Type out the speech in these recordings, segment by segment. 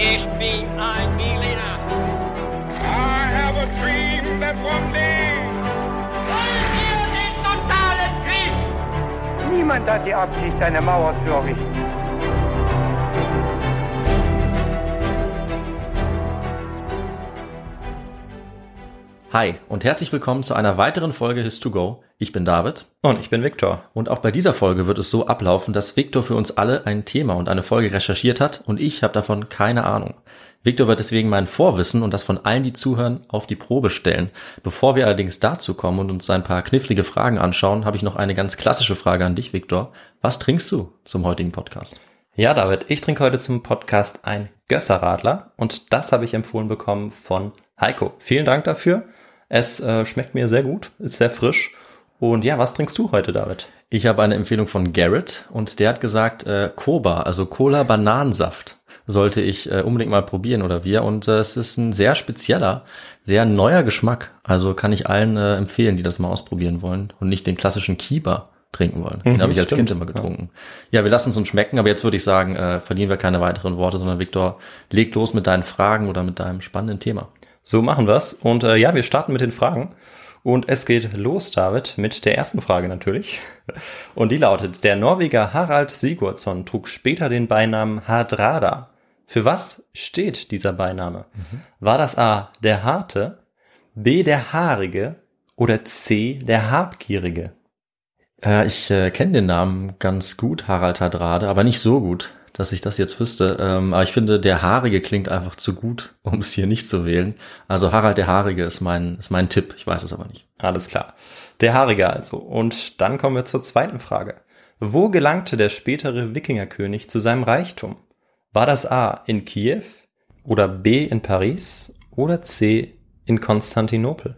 Ich bin ein Berliner. I have a dream that one day. Wollen wir den totalen Krieg? Niemand hat die Absicht, eine Mauer zu errichten. Hi und herzlich willkommen zu einer weiteren Folge His2Go. Ich bin David. Und ich bin Viktor. Und auch bei dieser Folge wird es so ablaufen, dass Viktor für uns alle ein Thema und eine Folge recherchiert hat und ich habe davon keine Ahnung. Viktor wird deswegen mein Vorwissen und das von allen, die zuhören, auf die Probe stellen. Bevor wir allerdings dazu kommen und uns ein paar knifflige Fragen anschauen, habe ich noch eine ganz klassische Frage an dich, Viktor. Was trinkst du zum heutigen Podcast? Ja, David, ich trinke heute zum Podcast ein Gösser-Radler und das habe ich empfohlen bekommen von Heiko. Vielen Dank dafür. Es schmeckt mir sehr gut, ist sehr frisch. Und ja, was trinkst du heute, David? Ich habe eine Empfehlung von Garrett und der hat gesagt, Koba, also Cola-Bananensaft, sollte ich unbedingt mal probieren oder wir. Und es ist ein sehr spezieller, sehr neuer Geschmack. Also kann ich allen empfehlen, die das mal ausprobieren wollen und nicht den klassischen Kiba trinken wollen. Den habe ich als Kind immer getrunken. Ja, wir lassen es uns schmecken, aber jetzt würde ich sagen, verlieren wir keine weiteren Worte, sondern Viktor, leg los mit deinen Fragen oder mit deinem spannenden Thema. So machen wir's. Und ja, wir starten mit den Fragen. Und es geht los, David, mit der ersten Frage natürlich. Und die lautet, der Norweger Harald Sigurdsson trug später den Beinamen Hardrada. Für was steht dieser Beiname? War das A, der Harte, B, der Haarige oder C, der Habgierige? Ich kenne den Namen ganz gut, Harald Hardrada, aber nicht so gut, dass ich das jetzt wüsste. Aber ich finde, der Haarige klingt einfach zu gut, um es hier nicht zu wählen. Also Harald der Haarige ist mein Tipp. Ich weiß es aber nicht. Alles klar. Der Haarige also. Und dann kommen wir zur zweiten Frage. Wo gelangte der spätere Wikingerkönig zu seinem Reichtum? War das A in Kiew oder B in Paris oder C in Konstantinopel?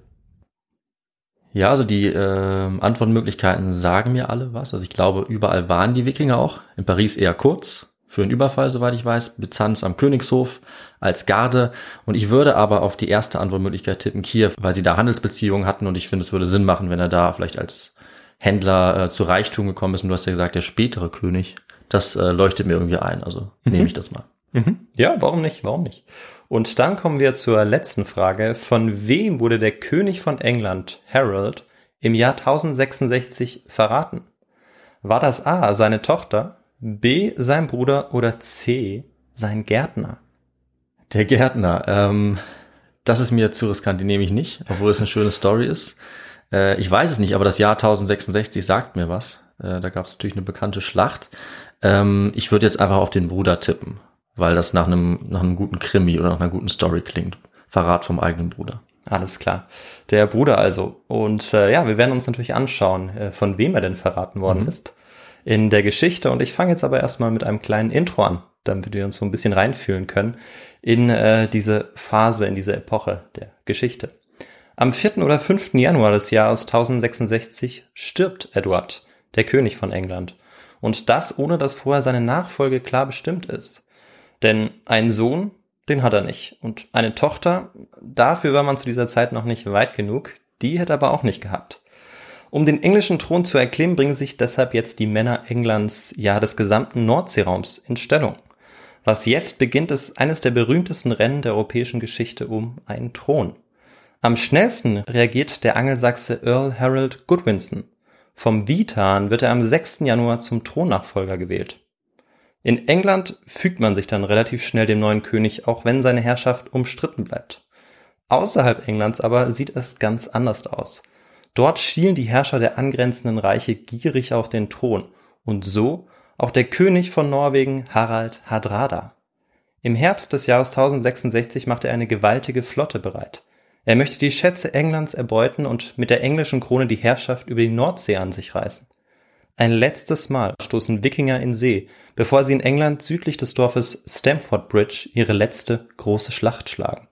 Ja, also die Antwortmöglichkeiten sagen mir alle was. Also ich glaube, überall waren die Wikinger auch. In Paris eher kurz, für einen Überfall, soweit ich weiß. Byzanz am Königshof als Garde. Und ich würde aber auf die erste Antwortmöglichkeit tippen, Kiew, weil sie da Handelsbeziehungen hatten. Und ich finde, es würde Sinn machen, wenn er da vielleicht als Händler zu Reichtum gekommen ist. Und du hast ja gesagt, der spätere König. Das leuchtet mir irgendwie ein. Also nehme ich das mal. Ja, warum nicht? Warum nicht? Und dann kommen wir zur letzten Frage. Von wem wurde der König von England, Harold, im Jahr 1066 verraten? War das A, seine Tochter, B, sein Bruder oder C, sein Gärtner? Der Gärtner, das ist mir zu riskant, die nehme ich nicht, obwohl es eine schöne Story ist. Ich weiß es nicht, aber das Jahr 1066 sagt mir was. Da gab es natürlich eine bekannte Schlacht. Ich würde jetzt einfach auf den Bruder tippen, weil das nach einem guten Krimi oder nach einer guten Story klingt. Verrat vom eigenen Bruder. Alles klar. Der Bruder also. Und ja, wir werden uns natürlich anschauen, von wem er denn verraten worden ist in der Geschichte. Und ich fange jetzt aber erstmal mit einem kleinen Intro an, damit wir uns so ein bisschen reinfühlen können in diese Phase, in diese Epoche der Geschichte. Am 4. oder 5. Januar des Jahres 1066 stirbt Edward, der König von England. Und das, ohne dass vorher seine Nachfolge klar bestimmt ist. Denn einen Sohn, den hat er nicht. Und eine Tochter, dafür war man zu dieser Zeit noch nicht weit genug, die hätte er aber auch nicht gehabt. Um den englischen Thron zu erklimmen, bringen sich deshalb jetzt die Männer Englands, ja des gesamten Nordseeraums in Stellung. Was jetzt beginnt, ist eines der berühmtesten Rennen der europäischen Geschichte um einen Thron. Am schnellsten reagiert der Angelsachse Earl Harold Godwinson. Vom Witan wird er am 6. Januar zum Thronnachfolger gewählt. In England fügt man sich dann relativ schnell dem neuen König, auch wenn seine Herrschaft umstritten bleibt. Außerhalb Englands aber sieht es ganz anders aus. Dort schielen die Herrscher der angrenzenden Reiche gierig auf den Thron und so auch der König von Norwegen Harald Hardrada. Im Herbst des Jahres 1066 macht er eine gewaltige Flotte bereit. Er möchte die Schätze Englands erbeuten und mit der englischen Krone die Herrschaft über die Nordsee an sich reißen. Ein letztes Mal stoßen Wikinger in See, bevor sie in England südlich des Dorfes Stamford Bridge ihre letzte große Schlacht schlagen.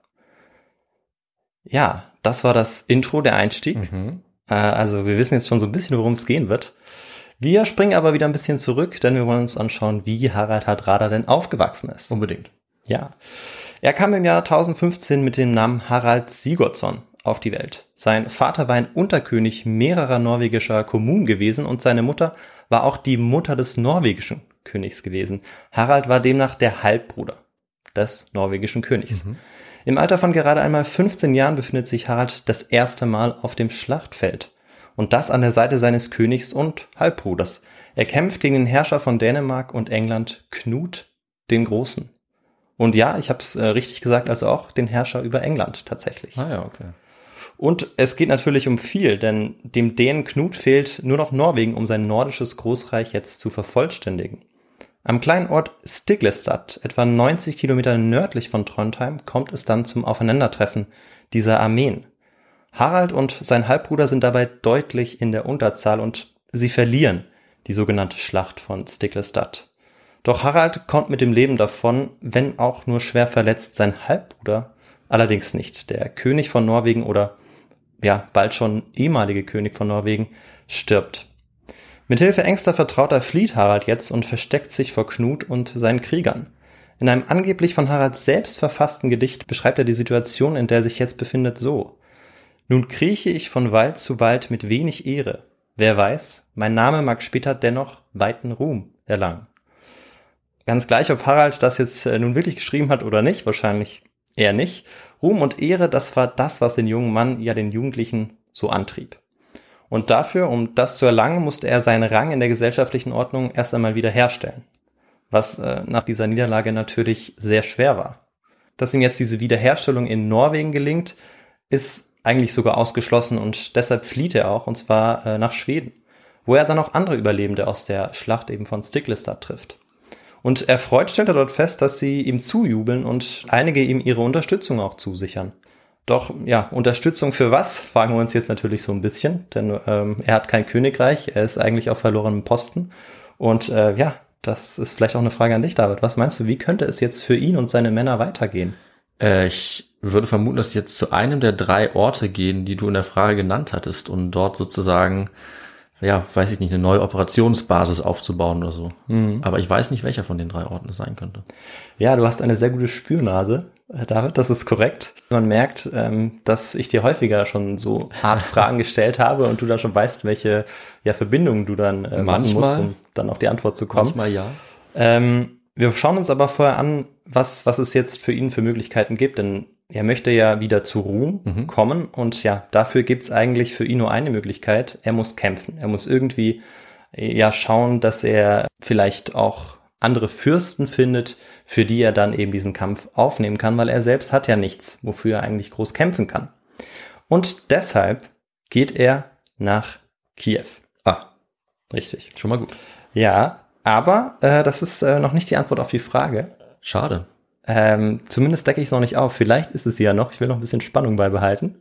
Ja, das war das Intro, der Einstieg. Also wir wissen jetzt schon so ein bisschen, worum es gehen wird. Wir springen aber wieder ein bisschen zurück, denn wir wollen uns anschauen, wie Harald Hardrada denn aufgewachsen ist. Unbedingt. Ja, er kam im Jahr 1015 mit dem Namen Harald Sigurdsson auf die Welt. Sein Vater war ein Unterkönig mehrerer norwegischer Kommunen gewesen und seine Mutter war auch die Mutter des norwegischen Königs gewesen. Harald war demnach der Halbbruder. des norwegischen Königs. Im Alter von gerade einmal 15 Jahren befindet sich Harald das erste Mal auf dem Schlachtfeld. Und das an der Seite seines Königs und Halbbruders. Er kämpft gegen den Herrscher von Dänemark und England, Knut den Großen. Und ja, ich habe es richtig gesagt, also auch den Herrscher über England tatsächlich. Ah ja, okay. Und es geht natürlich um viel, denn dem Dänen Knut fehlt nur noch Norwegen, um sein nordisches Großreich jetzt zu vervollständigen. Am kleinen Ort Stiklestad, etwa 90 Kilometer nördlich von Trondheim, kommt es dann zum Aufeinandertreffen dieser Armeen. Harald und sein Halbbruder sind dabei deutlich in der Unterzahl und sie verlieren die sogenannte Schlacht von Stiklestad. Doch Harald kommt mit dem Leben davon, wenn auch nur schwer verletzt, sein Halbbruder allerdings nicht. Der König von Norwegen oder ja, bald schon ehemalige König von Norwegen stirbt. Mithilfe engster Vertrauter flieht Harald jetzt und versteckt sich vor Knut und seinen Kriegern. In einem angeblich von Harald selbst verfassten Gedicht beschreibt er die Situation, in der er sich jetzt befindet, so: Nun krieche ich von Wald zu Wald mit wenig Ehre. Wer weiß, mein Name mag später dennoch weiten Ruhm erlangen. Ganz gleich, ob Harald das jetzt nun wirklich geschrieben hat oder nicht, wahrscheinlich eher nicht. Ruhm und Ehre, das war das, was den jungen Mann, ja den Jugendlichen, so antrieb. Und dafür, um das zu erlangen, musste er seinen Rang in der gesellschaftlichen Ordnung erst einmal wieder herstellen. Was nach dieser Niederlage natürlich sehr schwer war. Dass ihm jetzt diese Wiederherstellung in Norwegen gelingt, ist eigentlich sogar ausgeschlossen und deshalb flieht er auch, und zwar nach Schweden, wo er dann auch andere Überlebende aus der Schlacht eben von Stiklestad trifft. Und erfreut stellt er dort fest, dass sie ihm zujubeln und einige ihm ihre Unterstützung auch zusichern. Doch, ja, Unterstützung für was, fragen wir uns jetzt natürlich so ein bisschen, denn er hat kein Königreich, er ist eigentlich auf verlorenem Posten. Und ja, das ist vielleicht auch eine Frage an dich, David. Was meinst du, wie könnte es jetzt für ihn und seine Männer weitergehen? Ich würde vermuten, dass sie jetzt zu einem der 3 Orte gehen, die du in der Frage genannt hattest, und dort sozusagen, ja, weiß ich nicht, eine neue Operationsbasis aufzubauen oder so. Aber ich weiß nicht, welcher von den 3 Orten es sein könnte. Ja, du hast eine sehr gute Spürnase, David, das ist korrekt. Man merkt, dass ich dir häufiger schon so Art Fragen gestellt habe und du dann schon weißt, welche Verbindungen du dann machen musst, um dann auf die Antwort zu kommen. Manchmal ja. Wir schauen uns aber vorher an, was es jetzt für ihn für Möglichkeiten gibt, denn er möchte ja wieder zu Ruhm kommen und ja, dafür gibt's eigentlich für ihn nur eine Möglichkeit. Er muss kämpfen. Er muss irgendwie ja schauen, dass er vielleicht auch andere Fürsten findet, für die er dann eben diesen Kampf aufnehmen kann, weil er selbst hat ja nichts, wofür er eigentlich groß kämpfen kann. Und deshalb geht er nach Kiew. Ah, richtig. schon mal gut. Ja, aber das ist noch nicht die Antwort auf die Frage. Schade. Zumindest decke ich es noch nicht auf. Vielleicht ist es sie ja noch. Ich will noch ein bisschen Spannung beibehalten.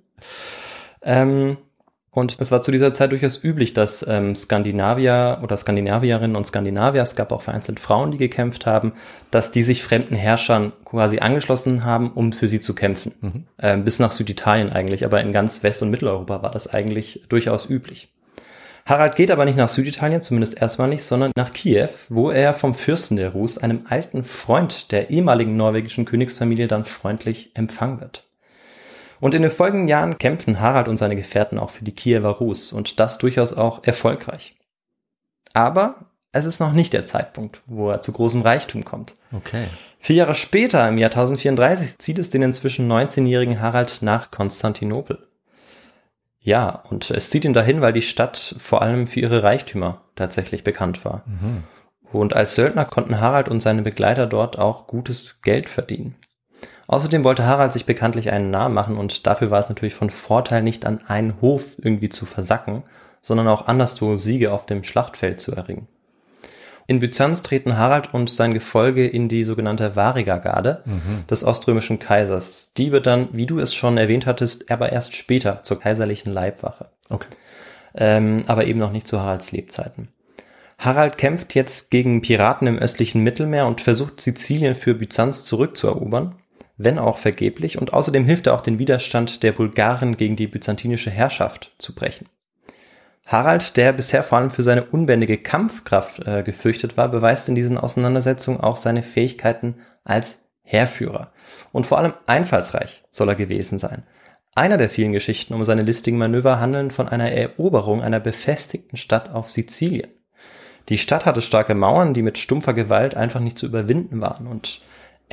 Und es war zu dieser Zeit durchaus üblich, dass Skandinavier oder Skandinavierinnen und Skandinavier, es gab auch vereinzelt Frauen, die gekämpft haben, dass die sich fremden Herrschern quasi angeschlossen haben, um für sie zu kämpfen. Bis nach Süditalien eigentlich, aber in ganz West- und Mitteleuropa war das eigentlich durchaus üblich. Harald geht aber nicht nach Süditalien, zumindest erstmal nicht, sondern nach Kiew, wo er vom Fürsten der Rus, einem alten Freund der ehemaligen norwegischen Königsfamilie, dann freundlich empfangen wird. Und in den folgenden Jahren kämpfen Harald und seine Gefährten auch für die Kiewer Rus und das durchaus auch erfolgreich. Aber es ist noch nicht der Zeitpunkt, wo er zu großem Reichtum kommt. Okay. 4 Jahre später, im Jahr 1034, zieht es den inzwischen 19-jährigen Harald nach Konstantinopel. Ja, und es zieht ihn dahin, weil die Stadt vor allem für ihre Reichtümer tatsächlich bekannt war. Und als Söldner konnten Harald und seine Begleiter dort auch gutes Geld verdienen. Außerdem wollte Harald sich bekanntlich einen Namen machen und dafür war es natürlich von Vorteil, nicht an einen Hof irgendwie zu versacken, sondern auch anderswo Siege auf dem Schlachtfeld zu erringen. In Byzanz treten Harald und sein Gefolge in die sogenannte Variga-Garde des oströmischen Kaisers. Die wird dann, wie du es schon erwähnt hattest, aber erst später zur kaiserlichen Leibwache. Okay. Aber eben noch nicht zu Haralds Lebzeiten. Harald kämpft jetzt gegen Piraten im östlichen Mittelmeer und versucht Sizilien für Byzanz zurückzuerobern, wenn auch vergeblich, und außerdem hilft er auch den Widerstand der Bulgaren gegen die byzantinische Herrschaft zu brechen. Harald, der bisher vor allem für seine unbändige Kampfkraft gefürchtet war, beweist in diesen Auseinandersetzungen auch seine Fähigkeiten als Heerführer. Und vor allem einfallsreich soll er gewesen sein. Einer der vielen Geschichten um seine listigen Manöver handeln von einer Eroberung einer befestigten Stadt auf Sizilien. Die Stadt hatte starke Mauern, die mit stumpfer Gewalt einfach nicht zu überwinden waren. Und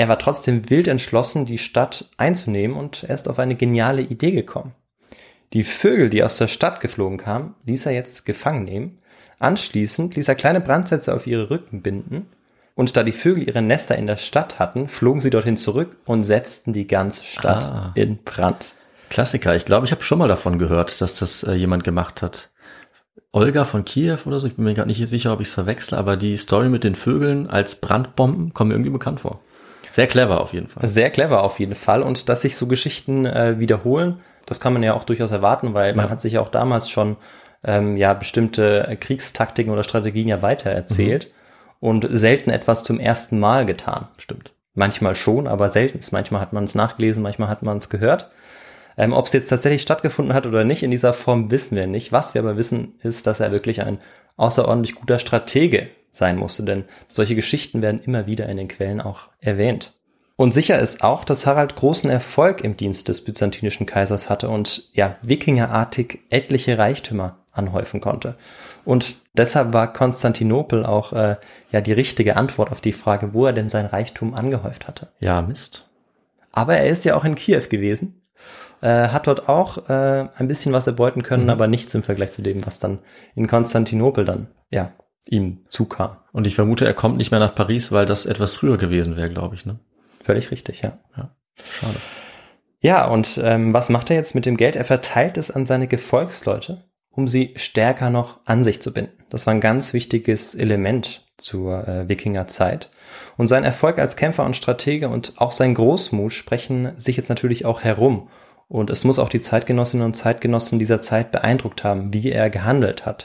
er war trotzdem wild entschlossen, die Stadt einzunehmen und er ist auf eine geniale Idee gekommen. Die Vögel, die aus der Stadt geflogen kamen, ließ er jetzt gefangen nehmen. Anschließend ließ er kleine Brandsätze auf ihre Rücken binden. Und da die Vögel ihre Nester in der Stadt hatten, flogen sie dorthin zurück und setzten die ganze Stadt in Brand. Klassiker. Ich glaube, ich habe schon mal davon gehört, dass das jemand gemacht hat. Olga von Kiew oder so, ich bin mir gerade nicht sicher, ob ich es verwechsle, aber die Story mit den Vögeln als Brandbomben kommt mir irgendwie bekannt vor. Sehr clever auf jeden Fall. Sehr clever auf jeden Fall. Und dass sich so Geschichten wiederholen, das kann man ja auch durchaus erwarten, weil man hat sich ja auch damals schon bestimmte Kriegstaktiken oder Strategien ja weitererzählt und selten etwas zum ersten Mal getan. Stimmt. Manchmal schon, aber selten. Manchmal hat man es nachgelesen, manchmal hat man es gehört. Ob es jetzt tatsächlich stattgefunden hat oder nicht in dieser Form, wissen wir nicht. Was wir aber wissen, ist, dass er wirklich ein außerordentlich guter Stratege sein musste, denn solche Geschichten werden immer wieder in den Quellen auch erwähnt. Und sicher ist auch, dass Harald großen Erfolg im Dienst des byzantinischen Kaisers hatte und wikingerartig etliche Reichtümer anhäufen konnte. Und deshalb war Konstantinopel auch die richtige Antwort auf die Frage, wo er denn sein Reichtum angehäuft hatte. Ja, Mist. Aber er ist ja auch in Kiew gewesen. Hat dort auch ein bisschen was erbeuten können, aber nichts im Vergleich zu dem, was dann in Konstantinopel dann, ihm zukam. Und ich vermute, er kommt nicht mehr nach Paris, weil das etwas früher gewesen wäre, glaube ich, ne? Völlig richtig, ja. Schade. Ja, und was macht er jetzt mit dem Geld? Er verteilt es an seine Gefolgsleute, um sie stärker noch an sich zu binden. Das war ein ganz wichtiges Element zur Wikingerzeit. Und sein Erfolg als Kämpfer und Stratege und auch sein Großmut sprechen sich jetzt natürlich auch herum. Und es muss auch die Zeitgenossinnen und Zeitgenossen dieser Zeit beeindruckt haben, wie er gehandelt hat.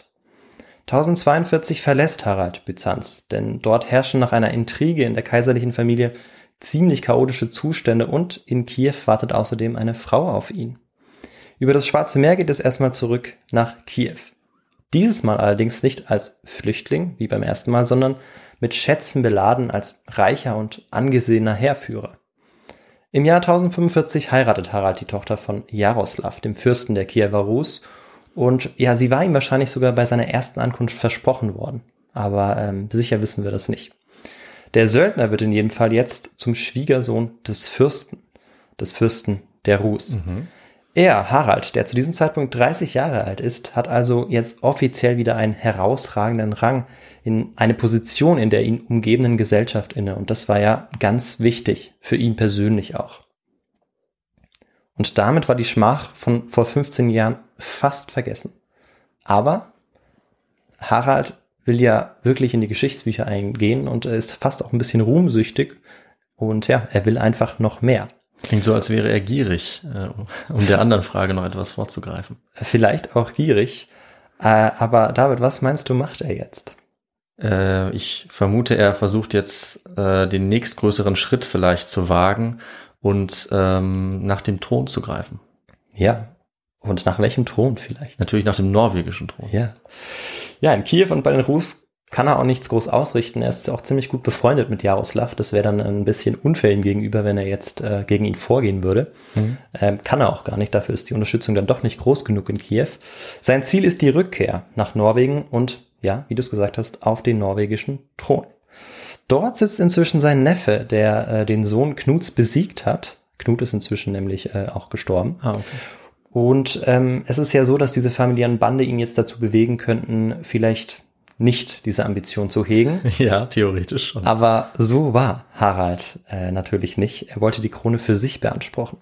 1042 verlässt Harald Byzanz, denn dort herrschen nach einer Intrige in der kaiserlichen Familie ziemlich chaotische Zustände und in Kiew wartet außerdem eine Frau auf ihn. Über das Schwarze Meer geht es erstmal zurück nach Kiew. Dieses Mal allerdings nicht als Flüchtling, wie beim ersten Mal, sondern mit Schätzen beladen als reicher und angesehener Heerführer. Im Jahr 1045 heiratet Harald die Tochter von Jaroslav, dem Fürsten der Kiewer Rus, und sie war ihm wahrscheinlich sogar bei seiner ersten Ankunft versprochen worden. Aber sicher wissen wir das nicht. Der Söldner wird in jedem Fall jetzt zum Schwiegersohn des Fürsten der Rus. Er, Harald, der zu diesem Zeitpunkt 30 Jahre alt ist, hat also jetzt offiziell wieder einen herausragenden Rang in eine Position in der ihn umgebenden Gesellschaft inne. Und das war ja ganz wichtig, für ihn persönlich auch. Und damit war die Schmach von vor 15 Jahren fast vergessen. Aber Harald will ja wirklich in die Geschichtsbücher eingehen und ist fast auch ein bisschen ruhmsüchtig. Und er will einfach noch mehr. Klingt so, als wäre er gierig, um der anderen Frage noch etwas vorzugreifen. Vielleicht auch gierig. Aber David, was meinst du, macht er jetzt? Ich vermute, er versucht jetzt den nächstgrößeren Schritt vielleicht zu wagen und nach dem Thron zu greifen. Ja, und nach welchem Thron vielleicht? Natürlich nach dem norwegischen Thron. Ja, in Kiew und bei den Rus kann er auch nichts groß ausrichten. Er ist auch ziemlich gut befreundet mit Jaroslav. Das wäre dann ein bisschen unfair ihm gegenüber, wenn er jetzt gegen ihn vorgehen würde. Kann er auch gar nicht. Dafür ist die Unterstützung dann doch nicht groß genug in Kiew. Sein Ziel ist die Rückkehr nach Norwegen und, wie du es gesagt hast, auf den norwegischen Thron. Dort sitzt inzwischen sein Neffe, der den Sohn Knuts besiegt hat. Knut ist inzwischen nämlich auch gestorben. Okay. Und es ist ja so, dass diese familiären Bande ihn jetzt dazu bewegen könnten, vielleicht nicht diese Ambition zu hegen. Ja, theoretisch schon. Aber so war Harald natürlich nicht. Er wollte die Krone für sich beanspruchen.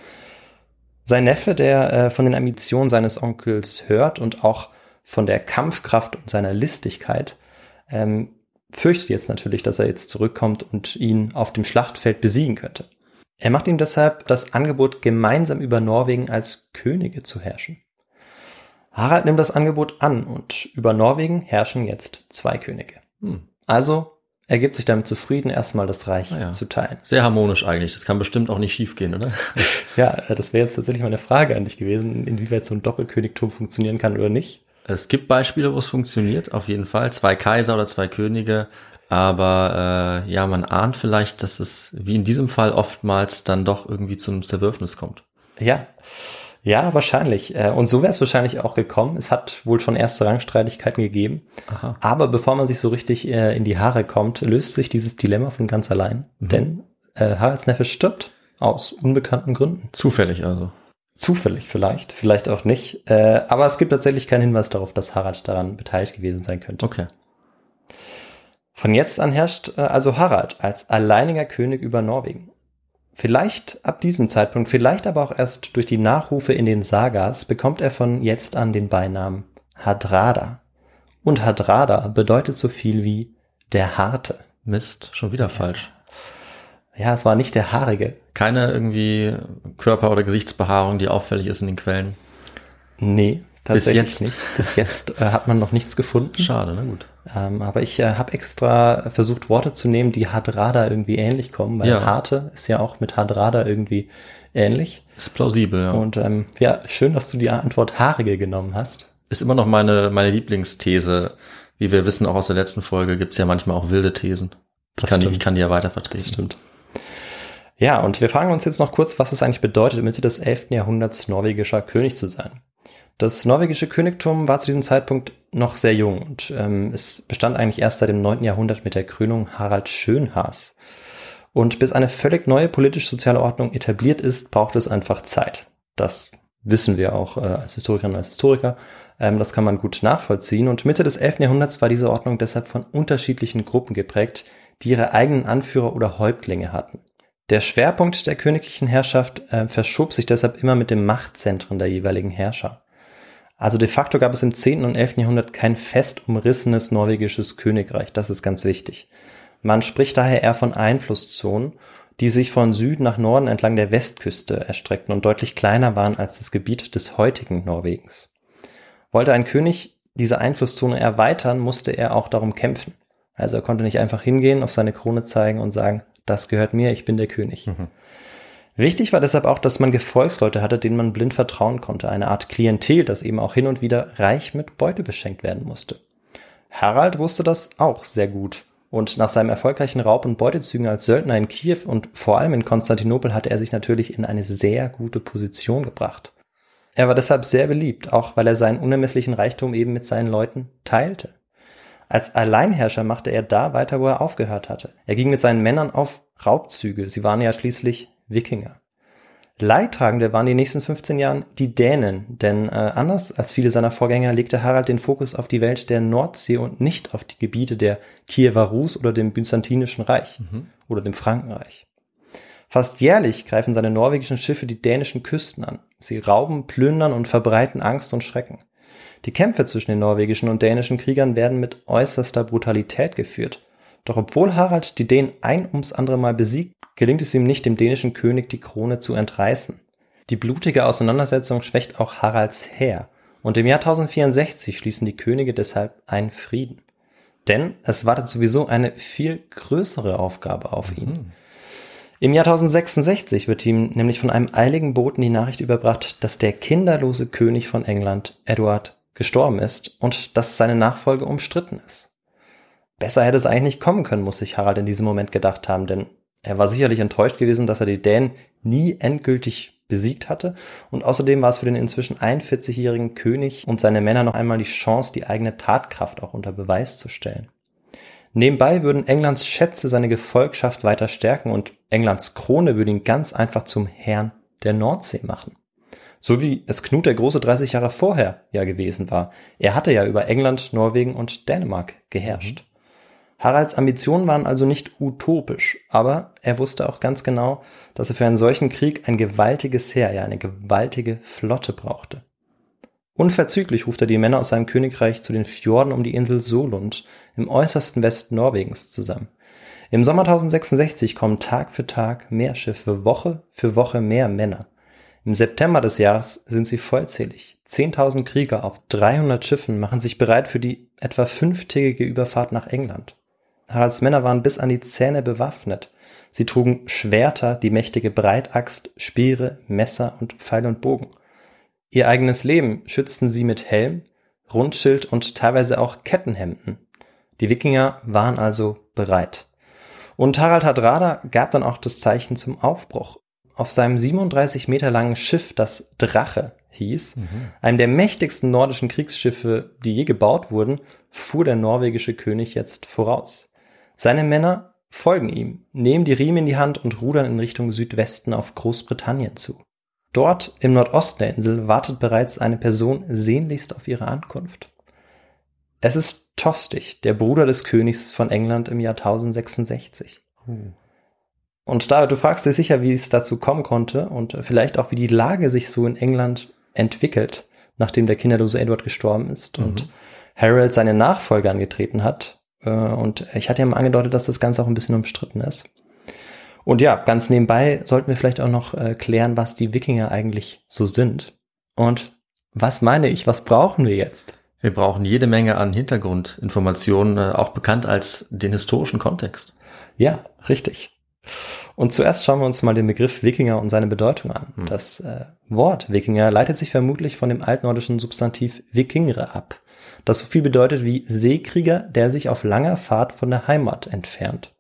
Sein Neffe, der von den Ambitionen seines Onkels hört und auch von der Kampfkraft und seiner Listigkeit, fürchtet jetzt natürlich, dass er jetzt zurückkommt und ihn auf dem Schlachtfeld besiegen könnte. Er macht ihm deshalb das Angebot, gemeinsam über Norwegen als Könige zu herrschen. Harald nimmt das Angebot an und über Norwegen herrschen jetzt 2 Könige. Also er gibt sich damit zufrieden, erstmal das Reich zu teilen. Sehr harmonisch eigentlich. Das kann bestimmt auch nicht schief gehen, oder? Ja, das wäre jetzt tatsächlich mal eine Frage an dich gewesen, inwieweit so ein Doppelkönigtum funktionieren kann oder nicht. Es gibt Beispiele, wo es funktioniert, auf jeden Fall. 2 Kaiser oder 2 Könige. Aber man ahnt vielleicht, dass es wie in diesem Fall oftmals dann doch irgendwie zum Zerwürfnis kommt. Ja, wahrscheinlich. Und so wäre es wahrscheinlich auch gekommen. Es hat wohl schon erste Rangstreitigkeiten gegeben. Aha. Aber bevor man sich so richtig in die Haare kommt, löst sich dieses Dilemma von ganz allein. Denn Haralds Neffe stirbt aus unbekannten Gründen. Zufällig also. Zufällig vielleicht auch nicht. Aber es gibt tatsächlich keinen Hinweis darauf, dass Harald daran beteiligt gewesen sein könnte. Okay. Von jetzt an herrscht also Harald als alleiniger König über Norwegen. Vielleicht ab diesem Zeitpunkt, vielleicht aber auch erst durch die Nachrufe in den Sagas, bekommt er von jetzt an den Beinamen Hardrada. Und Hardrada bedeutet so viel wie der Harte. Mist, schon wieder falsch. Ja, es war nicht der Haarige. Keine irgendwie Körper- oder Gesichtsbehaarung, die auffällig ist in den Quellen. Nee, tatsächlich Bis jetzt. nicht. Bis jetzt hat man noch nichts gefunden. Schade, na gut. Aber ich habe extra versucht, Worte zu nehmen, die Hardrada irgendwie ähnlich kommen, weil Harte ist ja auch mit Hardrada irgendwie ähnlich. Ist plausibel, ja. Und schön, dass du die Antwort Haarige genommen hast. Ist immer noch meine Lieblingsthese. Wie wir wissen, auch aus der letzten Folge gibt's ja manchmal auch wilde Thesen. Ich kann die ja weiter vertreten. Das stimmt. Ja, und wir fragen uns jetzt noch kurz, was es eigentlich bedeutet, Mitte des 11. Jahrhunderts norwegischer König zu sein. Das norwegische Königtum war zu diesem Zeitpunkt noch sehr jung und es bestand eigentlich erst seit dem 9. Jahrhundert mit der Krönung Harald Schönhaas. Und bis eine völlig neue politisch-soziale Ordnung etabliert ist, braucht es einfach Zeit. Das wissen wir auch als Historikerinnen und als Historiker. Das kann man gut nachvollziehen. Und Mitte des 11. Jahrhunderts war diese Ordnung deshalb von unterschiedlichen Gruppen geprägt, die ihre eigenen Anführer oder Häuptlinge hatten. Der Schwerpunkt der königlichen Herrschaft verschob sich deshalb immer mit den Machtzentren der jeweiligen Herrscher. Also de facto gab es im 10. und 11. Jahrhundert kein fest umrissenes norwegisches Königreich. Das ist ganz wichtig. Man spricht daher eher von Einflusszonen, die sich von Süden nach Norden entlang der Westküste erstreckten und deutlich kleiner waren als das Gebiet des heutigen Norwegens. Wollte ein König diese Einflusszone erweitern, musste er auch darum kämpfen. Also er konnte nicht einfach hingehen, auf seine Krone zeigen und sagen, das gehört mir, ich bin der König. Mhm. Wichtig war deshalb auch, dass man Gefolgsleute hatte, denen man blind vertrauen konnte. Eine Art Klientel, das eben auch hin und wieder reich mit Beute beschenkt werden musste. Harald wusste das auch sehr gut. Und nach seinem erfolgreichen Raub- und Beutezügen als Söldner in Kiew und vor allem in Konstantinopel hatte er sich natürlich in eine sehr gute Position gebracht. Er war deshalb sehr beliebt, auch weil er seinen unermesslichen Reichtum eben mit seinen Leuten teilte. Als Alleinherrscher machte er da weiter, wo er aufgehört hatte. Er ging mit seinen Männern auf Raubzüge. Sie waren ja schließlich Wikinger. Leidtragende waren die nächsten 15 Jahren die Dänen, denn anders als viele seiner Vorgänger legte Harald den Fokus auf die Welt der Nordsee und nicht auf die Gebiete der Kiewer Rus oder dem Byzantinischen Reich oder dem Frankenreich. Fast jährlich greifen seine norwegischen Schiffe die dänischen Küsten an. Sie rauben, plündern und verbreiten Angst und Schrecken. Die Kämpfe zwischen den norwegischen und dänischen Kriegern werden mit äußerster Brutalität geführt. Doch obwohl Harald die Dänen ein ums andere Mal besiegt, gelingt es ihm nicht, dem dänischen König die Krone zu entreißen. Die blutige Auseinandersetzung schwächt auch Haralds Heer. Und im Jahr 1064 schließen die Könige deshalb einen Frieden. Denn es wartet sowieso eine viel größere Aufgabe auf ihn. Im Jahr 1066 wird ihm nämlich von einem eiligen Boten die Nachricht überbracht, dass der kinderlose König von England, Eduard, gestorben ist und dass seine Nachfolge umstritten ist. Besser hätte es eigentlich nicht kommen können, muss sich Harald in diesem Moment gedacht haben, denn er war sicherlich enttäuscht gewesen, dass er die Dänen nie endgültig besiegt hatte und außerdem war es für den inzwischen 41-jährigen König und seine Männer noch einmal die Chance, die eigene Tatkraft auch unter Beweis zu stellen. Nebenbei würden Englands Schätze seine Gefolgschaft weiter stärken und Englands Krone würde ihn ganz einfach zum Herrn der Nordsee machen. So wie es Knut der Große 30 Jahre vorher ja gewesen war. Er hatte ja über England, Norwegen und Dänemark geherrscht. Haralds Ambitionen waren also nicht utopisch, aber er wusste auch ganz genau, dass er für einen solchen Krieg ein gewaltiges Heer, ja eine gewaltige Flotte brauchte. Unverzüglich ruft er die Männer aus seinem Königreich zu den Fjorden um die Insel Solund im äußersten Westen Norwegens zusammen. Im Sommer 1066 kommen Tag für Tag mehr Schiffe, Woche für Woche mehr Männer. Im September des Jahres sind sie vollzählig. 10.000 Krieger auf 300 Schiffen machen sich bereit für die etwa 5-tägige Überfahrt nach England. Haralds Männer waren bis an die Zähne bewaffnet. Sie trugen Schwerter, die mächtige Breitaxt, Speere, Messer und Pfeil und Bogen. Ihr eigenes Leben schützten sie mit Helm, Rundschild und teilweise auch Kettenhemden. Die Wikinger waren also bereit. Und Harald Hardrada gab dann auch das Zeichen zum Aufbruch. Auf seinem 37 Meter langen Schiff, das Drache hieß, einem der mächtigsten nordischen Kriegsschiffe, die je gebaut wurden, fuhr der norwegische König jetzt voraus. Seine Männer folgen ihm, nehmen die Riemen in die Hand und rudern in Richtung Südwesten auf Großbritannien zu. Dort im Nordosten der Insel wartet bereits eine Person sehnlichst auf ihre Ankunft. Es ist Tostig, der Bruder des Königs von England im Jahr 1066. Und David, du fragst dich sicher, wie es dazu kommen konnte und vielleicht auch, wie die Lage sich so in England entwickelt, nachdem der kinderlose Edward gestorben ist und Harold seine Nachfolge angetreten hat. Und ich hatte ja mal angedeutet, dass das Ganze auch ein bisschen umstritten ist. Und ja, ganz nebenbei sollten wir vielleicht auch noch klären, was die Wikinger eigentlich so sind. Und was meine ich, was brauchen wir jetzt? Wir brauchen jede Menge an Hintergrundinformationen, auch bekannt als den historischen Kontext. Ja, richtig. Und zuerst schauen wir uns mal den Begriff Wikinger und seine Bedeutung an. Das Wort Wikinger leitet sich vermutlich von dem altnordischen Substantiv vikingre ab, das so viel bedeutet wie Seekrieger, der sich auf langer Fahrt von der Heimat entfernt.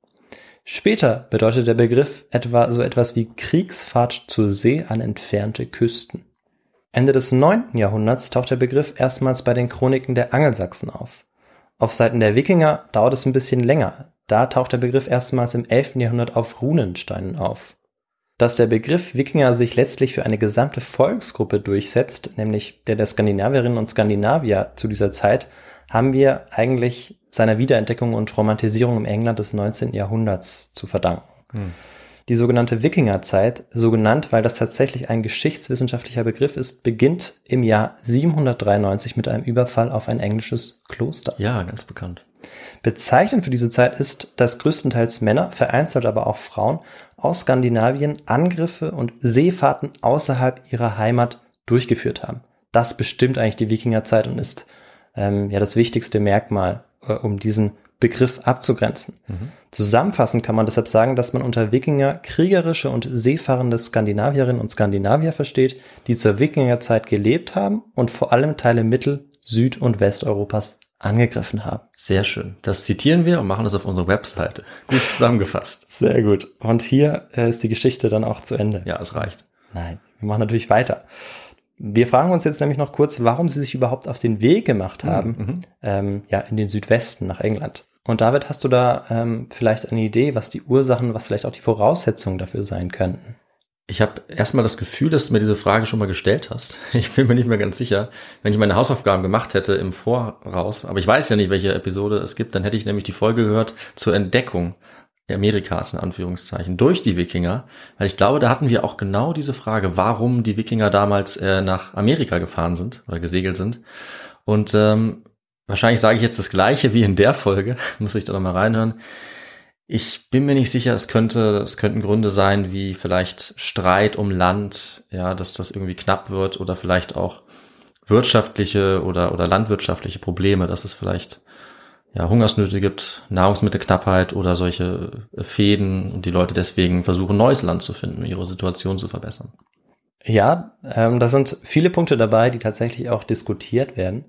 Später bedeutet der Begriff etwa so etwas wie Kriegsfahrt zur See an entfernte Küsten. Ende des 9. Jahrhunderts taucht der Begriff erstmals bei den Chroniken der Angelsachsen auf. Auf Seiten der Wikinger dauert es ein bisschen länger. Da taucht der Begriff erstmals im 11. Jahrhundert auf Runensteinen auf. Dass der Begriff Wikinger sich letztlich für eine gesamte Volksgruppe durchsetzt, nämlich der Skandinavierinnen und Skandinavier zu dieser Zeit, haben wir eigentlich seiner Wiederentdeckung und Romantisierung im England des 19. Jahrhunderts zu verdanken. Die sogenannte Wikingerzeit, so genannt, weil das tatsächlich ein geschichtswissenschaftlicher Begriff ist, beginnt im Jahr 793 mit einem Überfall auf ein englisches Kloster. Ja, ganz bekannt. Bezeichnend für diese Zeit ist, dass größtenteils Männer, vereinzelt aber auch Frauen, aus Skandinavien Angriffe und Seefahrten außerhalb ihrer Heimat durchgeführt haben. Das bestimmt eigentlich die Wikingerzeit und ist das wichtigste Merkmal, um diesen Begriff abzugrenzen. Zusammenfassend kann man deshalb sagen, dass man unter Wikinger kriegerische und seefahrende Skandinavierinnen und Skandinavier versteht, die zur Wikingerzeit gelebt haben und vor allem Teile Mittel-, Süd- und Westeuropas angegriffen haben. Sehr schön. Das zitieren wir und machen das auf unserer Webseite. Gut zusammengefasst. Sehr gut. Und hier ist die Geschichte dann auch zu Ende. Ja, es reicht. Nein, wir machen natürlich weiter. Wir fragen uns jetzt nämlich noch kurz, warum sie sich überhaupt auf den Weg gemacht haben, in den Südwesten nach England. Und David, hast du da vielleicht eine Idee, was die Ursachen, was vielleicht auch die Voraussetzungen dafür sein könnten? Ich habe erstmal das Gefühl, dass du mir diese Frage schon mal gestellt hast. Ich bin mir nicht mehr ganz sicher. Wenn ich meine Hausaufgaben gemacht hätte im Voraus, aber ich weiß ja nicht, welche Episode es gibt, dann hätte ich nämlich die Folge gehört zur Entdeckung Amerikas in Anführungszeichen durch die Wikinger, weil ich glaube, da hatten wir auch genau diese Frage, warum die Wikinger damals nach Amerika gefahren sind oder gesegelt sind. Und wahrscheinlich sage ich jetzt das Gleiche wie in der Folge, muss ich da nochmal reinhören. Ich bin mir nicht sicher, es könnten Gründe sein, wie vielleicht Streit um Land, ja, dass das irgendwie knapp wird oder vielleicht auch wirtschaftliche oder landwirtschaftliche Probleme, dass es vielleicht Hungersnöte gibt, Nahrungsmittelknappheit oder solche Fehden und die Leute deswegen versuchen, neues Land zu finden, um ihre Situation zu verbessern. Ja, da sind viele Punkte dabei, die tatsächlich auch diskutiert werden.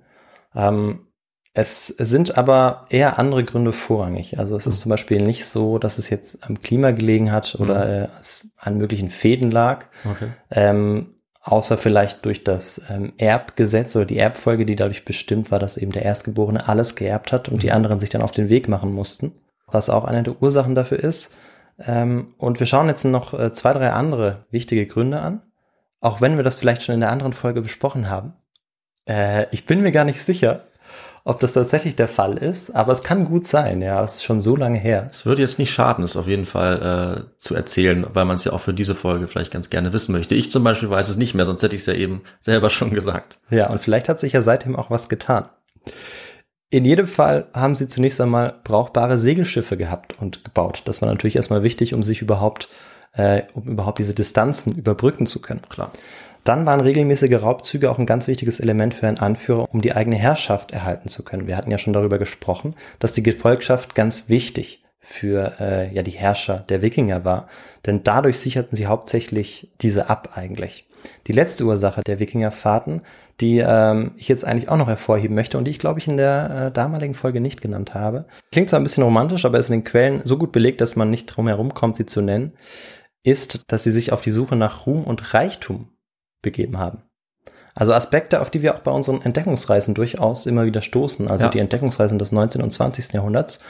Es sind aber eher andere Gründe vorrangig. Also es ist zum Beispiel nicht so, dass es jetzt am Klima gelegen hat oder es an möglichen Fehden lag. Okay. Außer vielleicht durch das Erbgesetz oder die Erbfolge, die dadurch bestimmt war, dass eben der Erstgeborene alles geerbt hat und die anderen sich dann auf den Weg machen mussten. Was auch eine der Ursachen dafür ist. Und wir schauen jetzt noch 2, 3 andere wichtige Gründe an. Auch wenn wir das vielleicht schon in der anderen Folge besprochen haben. Ich bin mir gar nicht sicher, ob das tatsächlich der Fall ist, aber es kann gut sein, ja, es ist schon so lange her. Es würde jetzt nicht schaden, es auf jeden Fall zu erzählen, weil man es ja auch für diese Folge vielleicht ganz gerne wissen möchte. Ich zum Beispiel weiß es nicht mehr, sonst hätte ich es ja eben selber schon gesagt. Ja, und vielleicht hat sich ja seitdem auch was getan. In jedem Fall haben sie zunächst einmal brauchbare Segelschiffe gehabt und gebaut. Das war natürlich erstmal wichtig, um sich überhaupt diese Distanzen überbrücken zu können. Klar. Dann waren regelmäßige Raubzüge auch ein ganz wichtiges Element für einen Anführer, um die eigene Herrschaft erhalten zu können. Wir hatten ja schon darüber gesprochen, dass die Gefolgschaft ganz wichtig für die Herrscher der Wikinger war, denn dadurch sicherten sie hauptsächlich diese ab eigentlich. Die letzte Ursache der Wikingerfahrten, die ich jetzt eigentlich auch noch hervorheben möchte und die ich, glaube ich, in der damaligen Folge nicht genannt habe. Klingt zwar ein bisschen romantisch, aber ist in den Quellen so gut belegt, dass man nicht drum herum kommt, sie zu nennen, ist, dass sie sich auf die Suche nach Ruhm und Reichtum begeben haben. Also Aspekte, auf die wir auch bei unseren Entdeckungsreisen durchaus immer wieder stoßen, also die Entdeckungsreisen des 19. und 20. Jahrhunderts.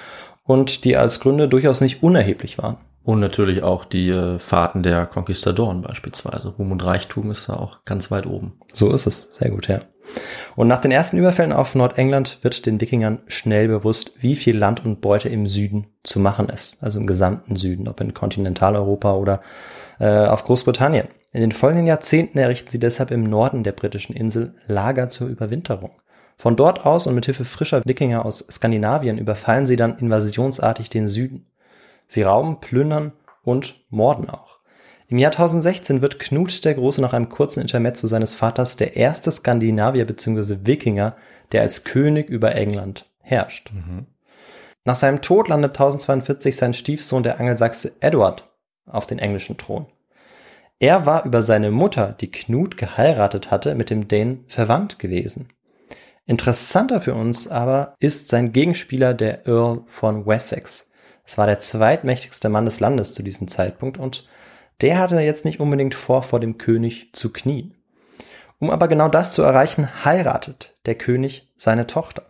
und die als Gründe durchaus nicht unerheblich waren. Und natürlich auch die Fahrten der Konquistadoren beispielsweise. Ruhm und Reichtum ist da auch ganz weit oben. So ist es. Sehr gut, ja. Und nach den ersten Überfällen auf Nordengland wird den Wikingern schnell bewusst, wie viel Land und Beute im Süden zu machen ist. Also im gesamten Süden, ob in Kontinentaleuropa oder auf Großbritannien. In den folgenden Jahrzehnten errichten sie deshalb im Norden der britischen Insel Lager zur Überwinterung. Von dort aus und mit Hilfe frischer Wikinger aus Skandinavien überfallen sie dann invasionsartig den Süden. Sie rauben, plündern und morden auch. Im Jahr 1016 wird Knut der Große nach einem kurzen Intermezzo seines Vaters der erste Skandinavier bzw. Wikinger, der als König über England herrscht. Nach seinem Tod landet 1042 sein Stiefsohn, der Angelsachse Eduard, auf den englischen Thron. Er war über seine Mutter, die Knut geheiratet hatte, mit dem Dänen verwandt gewesen. Interessanter für uns aber ist sein Gegenspieler, der Earl von Wessex. Es war der zweitmächtigste Mann des Landes zu diesem Zeitpunkt und der hatte jetzt nicht unbedingt vor dem König zu knien. Um aber genau das zu erreichen, heiratet der König seine Tochter.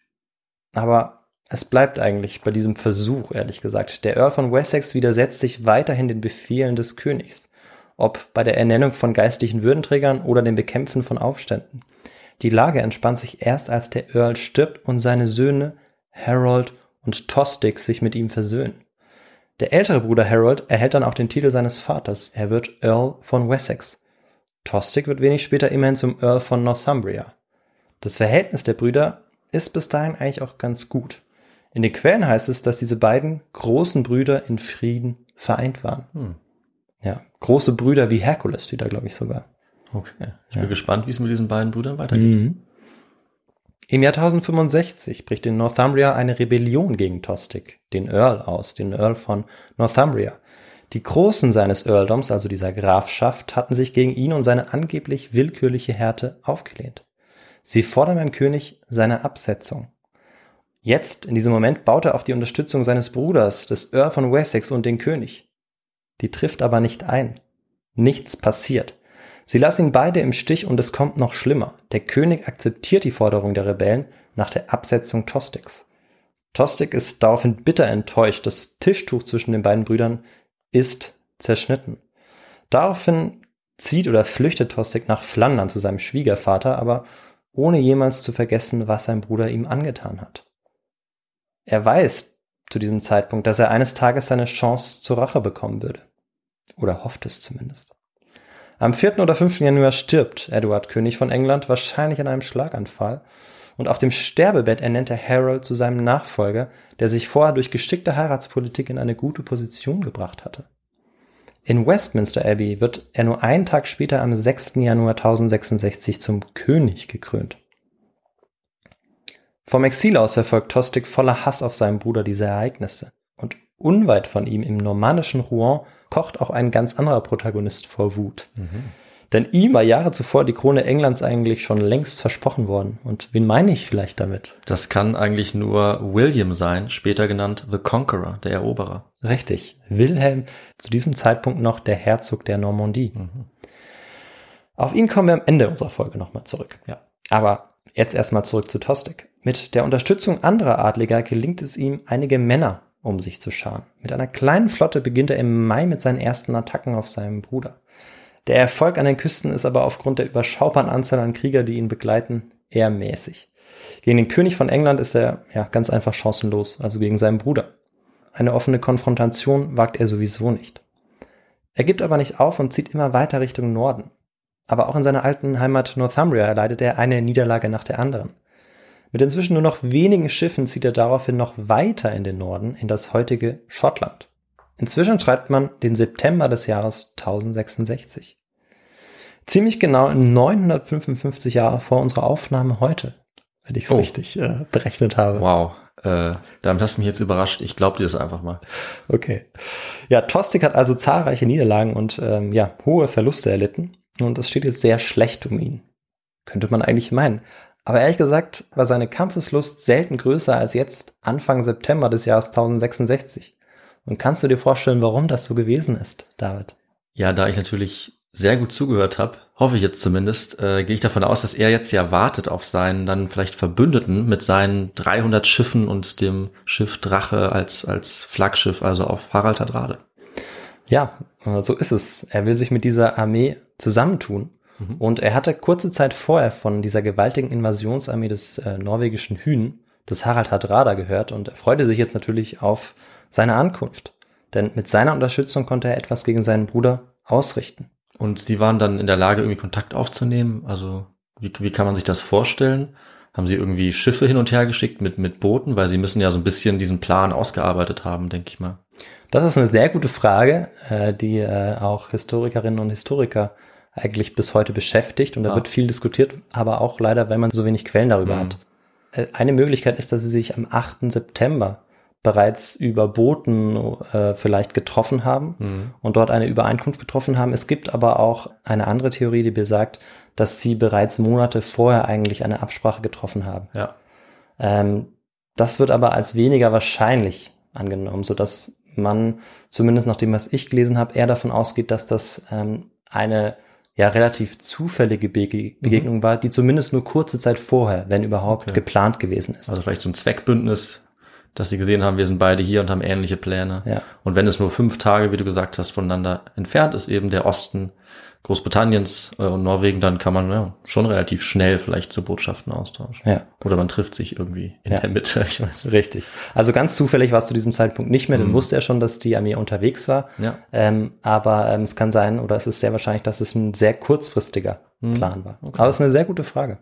Aber es bleibt eigentlich bei diesem Versuch, ehrlich gesagt. Der Earl von Wessex widersetzt sich weiterhin den Befehlen des Königs, ob bei der Ernennung von geistlichen Würdenträgern oder dem Bekämpfen von Aufständen. Die Lage entspannt sich erst, als der Earl stirbt und seine Söhne Harold und Tostig sich mit ihm versöhnen. Der ältere Bruder Harold erhält dann auch den Titel seines Vaters. Er wird Earl von Wessex. Tostig wird wenig später immerhin zum Earl von Northumbria. Das Verhältnis der Brüder ist bis dahin eigentlich auch ganz gut. In den Quellen heißt es, dass diese beiden großen Brüder in Frieden vereint waren. Ja, große Brüder wie Herkules steht da, glaube ich, sogar. Okay. Ich bin gespannt, wie es mit diesen beiden Brüdern weitergeht. Im Jahr 1065 bricht in Northumbria eine Rebellion gegen Tostig, den Earl, aus, den Earl von Northumbria. Die Großen seines Earldoms, also dieser Grafschaft, hatten sich gegen ihn und seine angeblich willkürliche Härte aufgelehnt. Sie fordern beim König seine Absetzung. Jetzt, in diesem Moment, baut er auf die Unterstützung seines Bruders, des Earl von Wessex und den König. Die trifft aber nicht ein. Nichts passiert. Sie lassen ihn beide im Stich und es kommt noch schlimmer. Der König akzeptiert die Forderung der Rebellen nach der Absetzung Tostigs. Tostig ist daraufhin bitter enttäuscht. Das Tischtuch zwischen den beiden Brüdern ist zerschnitten. Daraufhin zieht oder flüchtet Tostig nach Flandern zu seinem Schwiegervater, aber ohne jemals zu vergessen, was sein Bruder ihm angetan hat. Er weiß zu diesem Zeitpunkt, dass er eines Tages seine Chance zur Rache bekommen würde. Oder hofft es zumindest. Am 4. oder 5. Januar stirbt Eduard, König von England, wahrscheinlich an einem Schlaganfall. Und auf dem Sterbebett ernennt er Harold zu seinem Nachfolger, der sich vorher durch geschickte Heiratspolitik in eine gute Position gebracht hatte. In Westminster Abbey wird er nur einen Tag später am 6. Januar 1066 zum König gekrönt. Vom Exil aus verfolgt Tostig voller Hass auf seinen Bruder diese Ereignisse. Und unweit von ihm im normannischen Rouen kocht auch ein ganz anderer Protagonist vor Wut. Denn ihm war Jahre zuvor die Krone Englands eigentlich schon längst versprochen worden. Und wen meine ich vielleicht damit? Das kann eigentlich nur William sein, später genannt The Conqueror, der Eroberer. Richtig, Wilhelm, zu diesem Zeitpunkt noch der Herzog der Normandie. Auf ihn kommen wir am Ende unserer Folge nochmal zurück. Ja. Aber jetzt erstmal zurück zu Tostig. Mit der Unterstützung anderer Adliger gelingt es ihm, einige Männer um sich zu scharen. Mit einer kleinen Flotte beginnt er im Mai mit seinen ersten Attacken auf seinen Bruder. Der Erfolg an den Küsten ist aber aufgrund der überschaubaren Anzahl an Krieger, die ihn begleiten, eher mäßig. Gegen den König von England ist er ganz einfach chancenlos, also gegen seinen Bruder. Eine offene Konfrontation wagt er sowieso nicht. Er gibt aber nicht auf und zieht immer weiter Richtung Norden. Aber auch in seiner alten Heimat Northumbria erleidet er eine Niederlage nach der anderen. Mit inzwischen nur noch wenigen Schiffen zieht er daraufhin noch weiter in den Norden, in das heutige Schottland. Inzwischen schreibt man den September des Jahres 1066. Ziemlich genau 955 Jahre vor unserer Aufnahme heute, wenn ich es richtig berechnet habe. Wow, damit hast du mich jetzt überrascht. Ich glaube dir das einfach mal. Okay. Ja, Tostig hat also zahlreiche Niederlagen und hohe Verluste erlitten. Und es steht jetzt sehr schlecht um ihn. Könnte man eigentlich meinen. Aber ehrlich gesagt war seine Kampfeslust selten größer als jetzt, Anfang September des Jahres 1066. Und kannst du dir vorstellen, warum das so gewesen ist, David? Ja, da ich natürlich sehr gut zugehört habe, hoffe ich jetzt zumindest, gehe ich davon aus, dass er jetzt ja wartet auf seinen dann vielleicht Verbündeten mit seinen 300 Schiffen und dem Schiff Drache als Flaggschiff, also auf Harald Hardrade. Ja, so ist es. Er will sich mit dieser Armee zusammentun. Und er hatte kurze Zeit vorher von dieser gewaltigen Invasionsarmee des norwegischen Hyn, des Harald Hardrada, gehört und er freute sich jetzt natürlich auf seine Ankunft. Denn mit seiner Unterstützung konnte er etwas gegen seinen Bruder ausrichten. Und sie waren dann in der Lage, irgendwie Kontakt aufzunehmen? Also wie kann man sich das vorstellen? Haben sie irgendwie Schiffe hin und her geschickt mit Booten? Weil sie müssen ja so ein bisschen diesen Plan ausgearbeitet haben, denke ich mal. Das ist eine sehr gute Frage, die auch Historikerinnen und Historiker eigentlich bis heute beschäftigt. Und da wird viel diskutiert, aber auch leider, weil man so wenig Quellen darüber hat. Eine Möglichkeit ist, dass sie sich am 8. September bereits über Booten vielleicht getroffen haben und dort eine Übereinkunft getroffen haben. Es gibt aber auch eine andere Theorie, die besagt, dass sie bereits Monate vorher eigentlich eine Absprache getroffen haben. Ja. Das wird aber als weniger wahrscheinlich angenommen, sodass man, zumindest nach dem, was ich gelesen habe, eher davon ausgeht, dass das eine relativ zufällige Begegnung war, die zumindest nur kurze Zeit vorher, wenn überhaupt, geplant gewesen ist. Also vielleicht so ein Zweckbündnis, dass sie gesehen haben, wir sind beide hier und haben ähnliche Pläne. Ja. Und wenn es nur 5 Tage, wie du gesagt hast, voneinander entfernt ist, eben der Osten Großbritanniens und Norwegen, dann kann man schon relativ schnell vielleicht so Botschaften austauschen. Ja. Oder man trifft sich irgendwie in der Mitte. Ich weiß. Richtig. Also ganz zufällig war es zu diesem Zeitpunkt nicht mehr. Dann wusste er schon, dass die Armee unterwegs war. Ja. Aber es kann sein, oder es ist sehr wahrscheinlich, dass es ein sehr kurzfristiger Plan war. Okay. Aber es ist eine sehr gute Frage.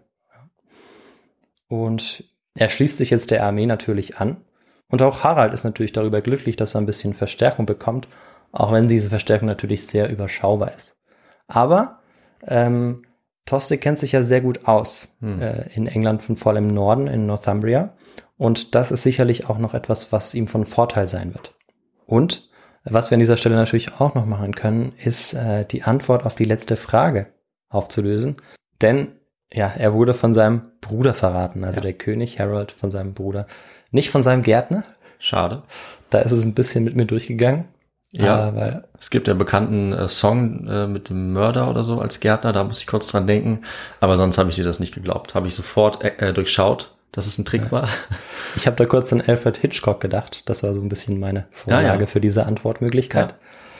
Und er schließt sich jetzt der Armee natürlich an. Und auch Harald ist natürlich darüber glücklich, dass er ein bisschen Verstärkung bekommt, auch wenn diese Verstärkung natürlich sehr überschaubar ist. Aber Tostig kennt sich ja sehr gut aus in England, vor allem im Norden, in Northumbria. Und das ist sicherlich auch noch etwas, was ihm von Vorteil sein wird. Und was wir an dieser Stelle natürlich auch noch machen können, ist die Antwort auf die letzte Frage aufzulösen. Denn er wurde von seinem Bruder verraten, also der König Harold von seinem Bruder. Nicht von seinem Gärtner. Schade. Da ist es ein bisschen mit mir durchgegangen. Ja, weil es gibt ja einen bekannten Song mit dem Mörder oder so als Gärtner, da muss ich kurz dran denken. Aber sonst habe ich dir das nicht geglaubt. Habe ich sofort durchschaut, dass es ein Trick war. Ich habe da kurz an Alfred Hitchcock gedacht. Das war so ein bisschen meine Vorlage für diese Antwortmöglichkeit.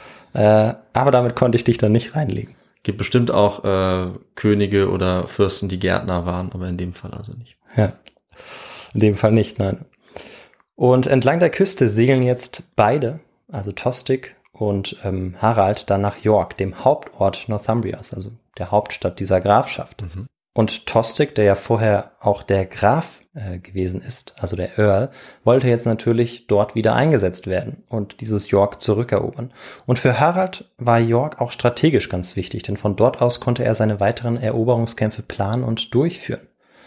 Ja. Aber damit konnte ich dich dann nicht reinlegen. Gibt bestimmt auch Könige oder Fürsten, die Gärtner waren, aber in dem Fall also nicht. Ja, in dem Fall nicht, nein. Und entlang der Küste segeln jetzt beide, also Tostig und Harald, dann nach York, dem Hauptort Northumbrias, also der Hauptstadt dieser Grafschaft. Und Tostig, der ja vorher auch der Graf gewesen ist, also der Earl, wollte jetzt natürlich dort wieder eingesetzt werden und dieses York zurückerobern. Und für Harald war York auch strategisch ganz wichtig, denn von dort aus konnte er seine weiteren Eroberungskämpfe planen und durchführen.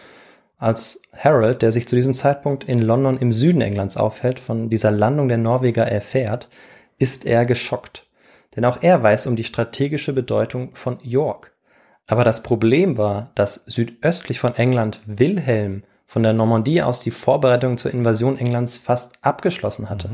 Als Harold, der sich zu diesem Zeitpunkt in London im Süden Englands aufhält, von dieser Landung der Norweger erfährt, ist er geschockt. Denn auch er weiß um die strategische Bedeutung von York. Aber das Problem war, dass südöstlich von England Wilhelm von der Normandie aus die Vorbereitungen zur Invasion Englands fast abgeschlossen hatte.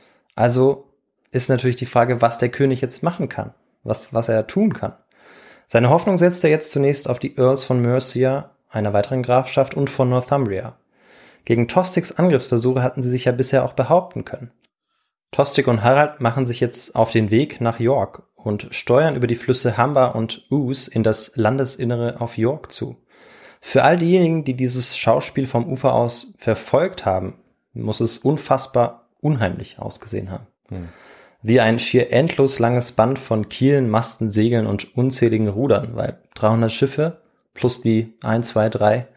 Also ist natürlich die Frage, was der König jetzt machen kann, was er tun kann. Seine Hoffnung setzt er jetzt zunächst auf die Earls von Mercia, einer weiteren Grafschaft, und von Northumbria. Gegen Tostigs Angriffsversuche hatten sie sich ja bisher auch behaupten können. Tostig und Harald machen sich jetzt auf den Weg nach York und steuern über die Flüsse Humber und Ouse in das Landesinnere auf York zu. Für all diejenigen, die dieses Schauspiel vom Ufer aus verfolgt haben, muss es unfassbar unheimlich ausgesehen haben. Wie ein schier endlos langes Band von Kielen, Masten, Segeln und unzähligen Rudern, weil 300 Schiffe plus die 1, 2,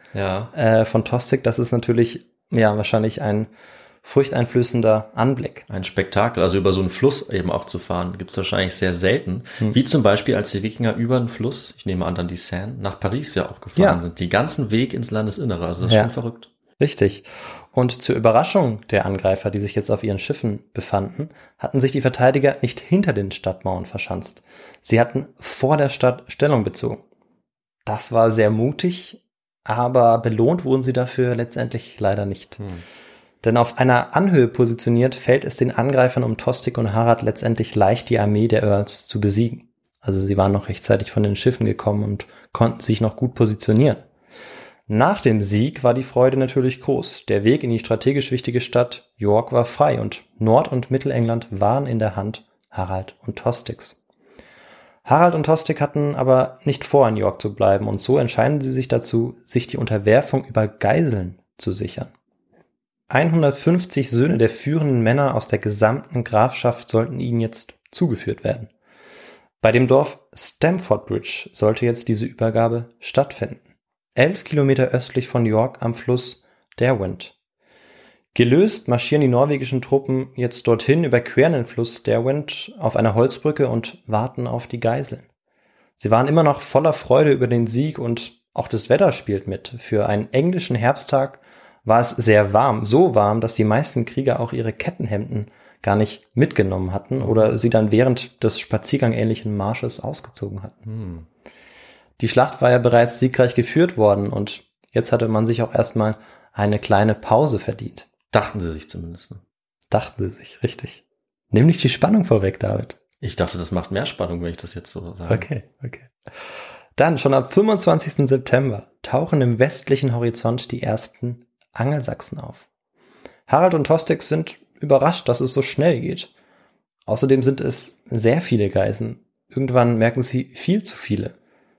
3 von Tostig, das ist natürlich wahrscheinlich ein furchteinflößender Anblick. Ein Spektakel, also über so einen Fluss eben auch zu fahren, gibt es wahrscheinlich sehr selten. Wie zum Beispiel, als die Wikinger über den Fluss, ich nehme an dann die Seine, nach Paris ja auch gefahren sind. Die ganzen Weg ins Landesinnere, also das ist schon verrückt. Richtig. Und zur Überraschung der Angreifer, die sich jetzt auf ihren Schiffen befanden, hatten sich die Verteidiger nicht hinter den Stadtmauern verschanzt. Sie hatten vor der Stadt Stellung bezogen. Das war sehr mutig, aber belohnt wurden sie dafür letztendlich leider nicht. Denn auf einer Anhöhe positioniert, fällt es den Angreifern um Tostig und Harald letztendlich leicht, die Armee der Earls zu besiegen. Also sie waren noch rechtzeitig von den Schiffen gekommen und konnten sich noch gut positionieren. Nach dem Sieg war die Freude natürlich groß. Der Weg in die strategisch wichtige Stadt York war frei und Nord- und Mittelengland waren in der Hand Harald und Tostigs. Harald und Tostig hatten aber nicht vor, in York zu bleiben und so entscheiden sie sich dazu, sich die Unterwerfung über Geiseln zu sichern. 150 Söhne der führenden Männer aus der gesamten Grafschaft sollten ihnen jetzt zugeführt werden. Bei dem Dorf Stamford Bridge sollte jetzt diese Übergabe stattfinden. 11 Kilometer östlich von York am Fluss Derwent. Gelöst marschieren die norwegischen Truppen jetzt dorthin, überqueren den Fluss Derwent auf einer Holzbrücke und warten auf die Geiseln. Sie waren immer noch voller Freude über den Sieg und auch das Wetter spielt mit. Für einen englischen Herbsttag war es sehr warm, so warm, dass die meisten Krieger auch ihre Kettenhemden gar nicht mitgenommen hatten oder sie dann während des spaziergangähnlichen Marsches ausgezogen hatten. Die Schlacht war ja bereits siegreich geführt worden und jetzt hatte man sich auch erstmal eine kleine Pause verdient. Dachten sie sich zumindest. Ne? Dachten sie sich, richtig. Nimm nicht die Spannung vorweg, David. Ich dachte, das macht mehr Spannung, wenn ich das jetzt so sage. Okay. Dann, schon ab 25. September tauchen im westlichen Horizont die ersten Angelsachsen auf. Harald und Tostig sind überrascht, dass es so schnell geht. Außerdem sind es sehr viele Geiseln. Irgendwann merken sie viel zu viele.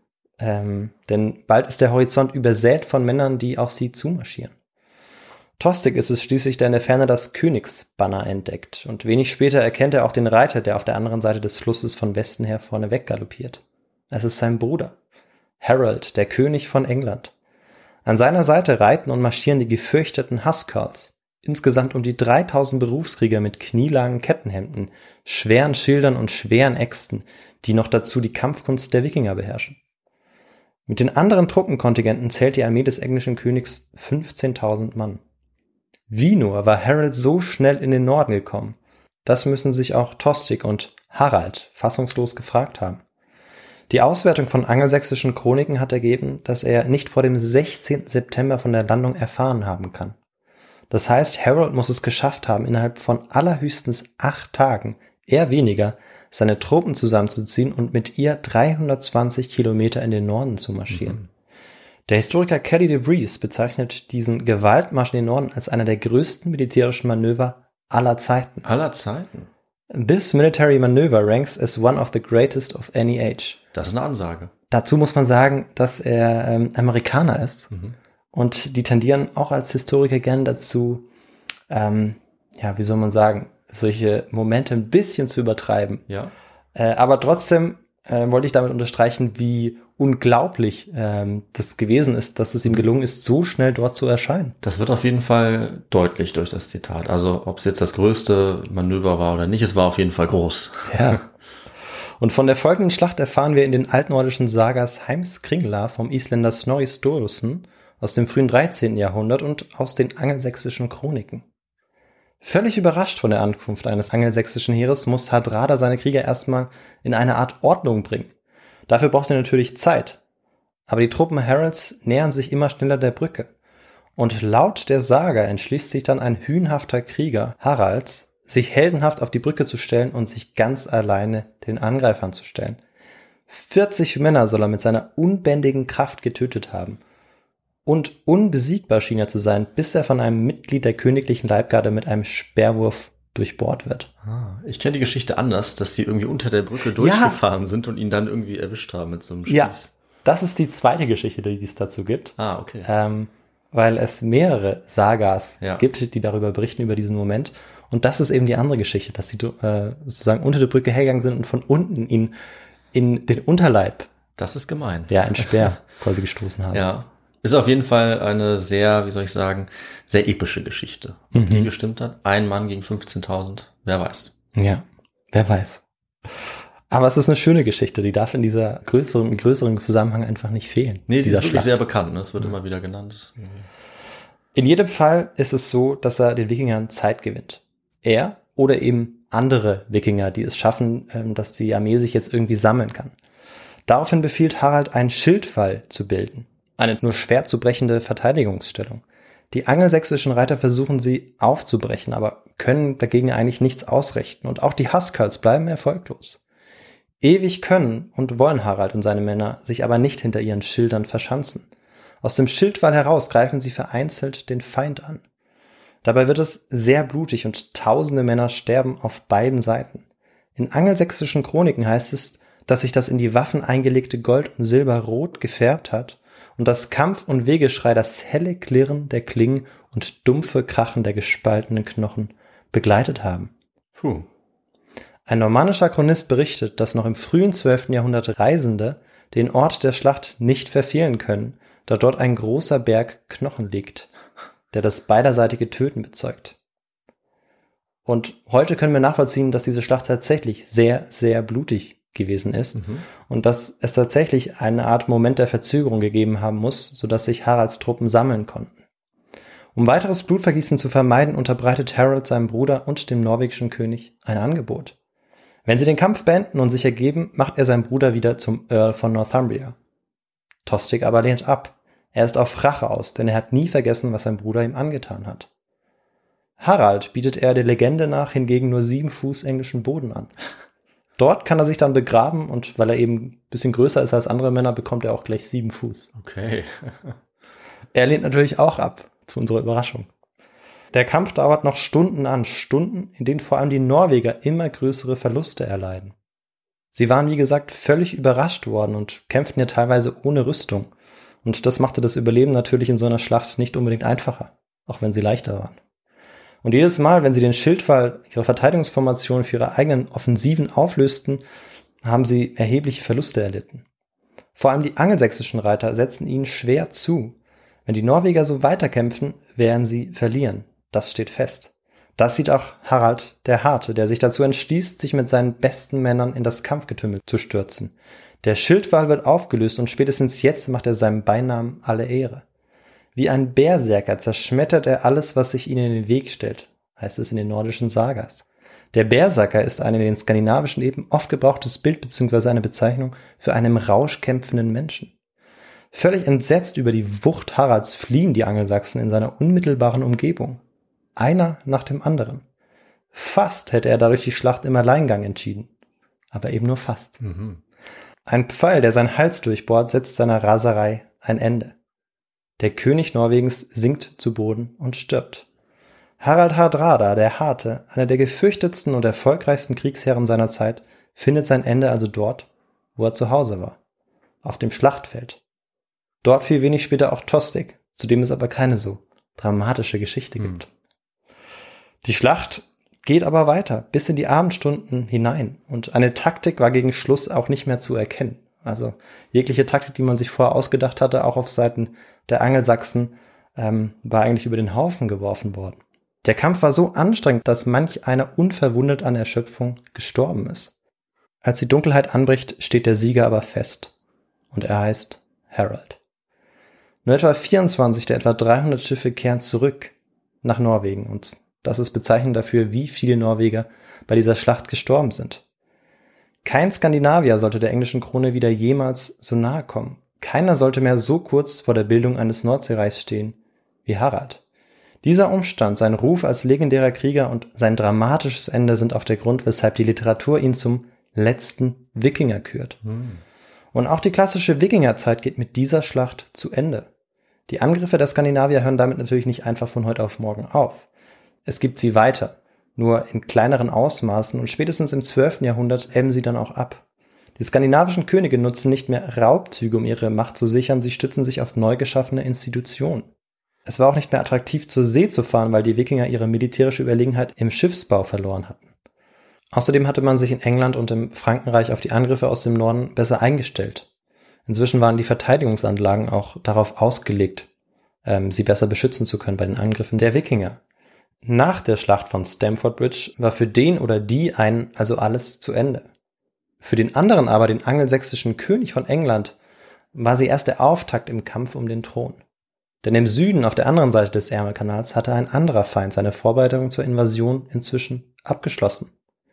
Denn bald ist der Horizont übersät von Männern, die auf sie zumarschieren. Tostig ist es schließlich, der in der Ferne das Königsbanner entdeckt. Und wenig später erkennt er auch den Reiter, der auf der anderen Seite des Flusses von Westen her vorne weggaloppiert. Es ist sein Bruder, Harold, der König von England. An seiner Seite reiten und marschieren die gefürchteten Huscarls. Insgesamt um die 3000 Berufskrieger mit knielangen Kettenhemden, schweren Schildern und schweren Äxten, die noch dazu die Kampfkunst der Wikinger beherrschen. Mit den anderen Truppenkontingenten zählt die Armee des englischen Königs 15.000 Mann. Wie nur war Harold so schnell in den Norden gekommen? Das müssen sich auch Tostig und Harald fassungslos gefragt haben. Die Auswertung von angelsächsischen Chroniken hat ergeben, dass er nicht vor dem 16. September von der Landung erfahren haben kann. Das heißt, Harold muss es geschafft haben, innerhalb von allerhöchstens 8 Tagen, eher weniger, seine Truppen zusammenzuziehen und mit ihr 320 Kilometer in den Norden zu marschieren. Der Historiker Kelly de Vries bezeichnet diesen Gewaltmarsch in den Norden als einer der größten militärischen Manöver aller Zeiten. Aller Zeiten? This military maneuver ranks as one of the greatest of any age. Das ist eine Ansage. Dazu muss man sagen, dass er Amerikaner ist. Und die tendieren auch als Historiker gerne dazu, wie soll man sagen, solche Momente ein bisschen zu übertreiben. Ja. Aber trotzdem wollte ich damit unterstreichen, wie unglaublich das gewesen ist, dass es ihm gelungen ist, so schnell dort zu erscheinen. Das wird auf jeden Fall deutlich durch das Zitat. Also ob es jetzt das größte Manöver war oder nicht, es war auf jeden Fall groß. Ja. Und von der folgenden Schlacht erfahren wir in den altnordischen Sagas Heimskringla vom Isländer Snorri Sturluson aus dem frühen 13. Jahrhundert und aus den angelsächsischen Chroniken. Völlig überrascht von der Ankunft eines angelsächsischen Heeres muss Hardrada seine Krieger erstmal in eine Art Ordnung bringen. Dafür braucht er natürlich Zeit. Aber die Truppen Harolds nähern sich immer schneller der Brücke. Und laut der Saga entschließt sich dann ein hünhafter Krieger Haralds, sich heldenhaft auf die Brücke zu stellen und sich ganz alleine den Angreifern zu stellen. 40 Männer soll er mit seiner unbändigen Kraft getötet haben. Und unbesiegbar schien er zu sein, bis er von einem Mitglied der königlichen Leibgarde mit einem Speerwurf durchbohrt wird. Ich kenne die Geschichte anders, dass sie irgendwie unter der Brücke durchgefahren sind und ihn dann irgendwie erwischt haben mit so einem Spieß. Ja, das ist die zweite Geschichte, die es dazu gibt. Okay. Weil es mehrere Sagas gibt, die darüber berichten, über diesen Moment. Und das ist eben die andere Geschichte, dass sie sozusagen unter der Brücke hergegangen sind und von unten ihn in den Unterleib. Das ist gemein. Ja, ein Speer quasi gestoßen haben. Ja. Ist auf jeden Fall eine sehr, sehr epische Geschichte, die gestimmt hat. Ein Mann gegen 15.000, wer weiß. Ja, wer weiß. Aber es ist eine schöne Geschichte, die darf in dieser größeren Zusammenhang einfach nicht fehlen. Nee, die ist wirklich sehr bekannt, ne? Es wird immer wieder genannt. In jedem Fall ist es so, dass er den Wikingern Zeit gewinnt. Er oder eben andere Wikinger, die es schaffen, dass die Armee sich jetzt irgendwie sammeln kann. Daraufhin befiehlt Harald, einen Schildwall zu bilden. Eine nur schwer zu brechende Verteidigungsstellung. Die angelsächsischen Reiter versuchen sie aufzubrechen, aber können dagegen eigentlich nichts ausrichten. Und auch die Huscarls bleiben erfolglos. Ewig können und wollen Harald und seine Männer sich aber nicht hinter ihren Schildern verschanzen. Aus dem Schildwall heraus greifen sie vereinzelt den Feind an. Dabei wird es sehr blutig und tausende Männer sterben auf beiden Seiten. In angelsächsischen Chroniken heißt es, dass sich das in die Waffen eingelegte Gold und Silber rot gefärbt hat und das Kampf- und Wehgeschrei das helle Klirren der Klingen und dumpfe Krachen der gespaltenen Knochen begleitet haben. Puh. Ein normannischer Chronist berichtet, dass noch im frühen 12. Jahrhundert Reisende den Ort der Schlacht nicht verfehlen können, da dort ein großer Berg Knochen liegt, der das beiderseitige Töten bezeugt. Und heute können wir nachvollziehen, dass diese Schlacht tatsächlich sehr, sehr blutig gewesen ist und dass es tatsächlich eine Art Moment der Verzögerung gegeben haben muss, sodass sich Haralds Truppen sammeln konnten. Um weiteres Blutvergießen zu vermeiden, unterbreitet Harold seinem Bruder und dem norwegischen König ein Angebot. Wenn sie den Kampf beenden und sich ergeben, macht er seinen Bruder wieder zum Earl von Northumbria. Tostig aber lehnt ab. Er ist auf Rache aus, denn er hat nie vergessen, was sein Bruder ihm angetan hat. Harald bietet er der Legende nach hingegen nur 7 Fuß englischen Boden an. Dort kann er sich dann begraben und weil er eben ein bisschen größer ist als andere Männer, bekommt er auch gleich 7 Fuß. Okay. Er lehnt natürlich auch ab, zu unserer Überraschung. Der Kampf dauert noch Stunden an, Stunden, in denen vor allem die Norweger immer größere Verluste erleiden. Sie waren, wie gesagt, völlig überrascht worden und kämpften ja teilweise ohne Rüstung. Und das machte das Überleben natürlich in so einer Schlacht nicht unbedingt einfacher, auch wenn sie leichter waren. Und jedes Mal, wenn sie den Schildwall, ihre Verteidigungsformation für ihre eigenen Offensiven auflösten, haben sie erhebliche Verluste erlitten. Vor allem die angelsächsischen Reiter setzen ihnen schwer zu. Wenn die Norweger so weiterkämpfen, werden sie verlieren. Das steht fest. Das sieht auch Harald der Harte, der sich dazu entschließt, sich mit seinen besten Männern in das Kampfgetümmel zu stürzen. Der Schildwall wird aufgelöst und spätestens jetzt macht er seinem Beinamen alle Ehre. Wie ein Berserker zerschmettert er alles, was sich ihnen in den Weg stellt, heißt es in den nordischen Sagas. Der Berserker ist ein in den skandinavischen Epen oft gebrauchtes Bild bzw. eine Bezeichnung für einen im Rausch kämpfenden Menschen. Völlig entsetzt über die Wucht Haralds fliehen die Angelsachsen in seiner unmittelbaren Umgebung. Einer nach dem anderen. Fast hätte er dadurch die Schlacht im Alleingang entschieden. Aber eben nur fast. Ein Pfeil, der seinen Hals durchbohrt, setzt seiner Raserei ein Ende. Der König Norwegens sinkt zu Boden und stirbt. Harald Hardrada, der Harte, einer der gefürchtetsten und erfolgreichsten Kriegsherren seiner Zeit, findet sein Ende also dort, wo er zu Hause war. Auf dem Schlachtfeld. Dort fiel wenig später auch Tostig, zu dem es aber keine so dramatische Geschichte gibt. Die Schlacht geht aber weiter, bis in die Abendstunden hinein. Und eine Taktik war gegen Schluss auch nicht mehr zu erkennen. Also jegliche Taktik, die man sich vorher ausgedacht hatte, auch auf Seiten der Angelsachsen, war eigentlich über den Haufen geworfen worden. Der Kampf war so anstrengend, dass manch einer unverwundet an Erschöpfung gestorben ist. Als die Dunkelheit anbricht, steht der Sieger aber fest. Und er heißt Harold. Nur etwa 24 der etwa 300 Schiffe kehren zurück nach Norwegen. Und das ist bezeichnend dafür, wie viele Norweger bei dieser Schlacht gestorben sind. Kein Skandinavier sollte der englischen Krone wieder jemals so nahe kommen. Keiner sollte mehr so kurz vor der Bildung eines Nordseereichs stehen wie Harald. Dieser Umstand, sein Ruf als legendärer Krieger und sein dramatisches Ende sind auch der Grund, weshalb die Literatur ihn zum letzten Wikinger kürt. Und auch die klassische Wikingerzeit geht mit dieser Schlacht zu Ende. Die Angriffe der Skandinavier hören damit natürlich nicht einfach von heute auf morgen auf. Es gibt sie weiter, nur in kleineren Ausmaßen und spätestens im 12. Jahrhundert ebben sie dann auch ab. Die skandinavischen Könige nutzen nicht mehr Raubzüge, um ihre Macht zu sichern, sie stützen sich auf neu geschaffene Institutionen. Es war auch nicht mehr attraktiv, zur See zu fahren, weil die Wikinger ihre militärische Überlegenheit im Schiffsbau verloren hatten. Außerdem hatte man sich in England und im Frankenreich auf die Angriffe aus dem Norden besser eingestellt. Inzwischen waren die Verteidigungsanlagen auch darauf ausgelegt, sie besser beschützen zu können bei den Angriffen der Wikinger. Nach der Schlacht von Stamford Bridge war für den oder die einen also alles zu Ende. Für den anderen aber, den angelsächsischen König von England, war sie erst der Auftakt im Kampf um den Thron. Denn im Süden, auf der anderen Seite des Ärmelkanals, hatte ein anderer Feind seine Vorbereitungen zur Invasion inzwischen abgeschlossen.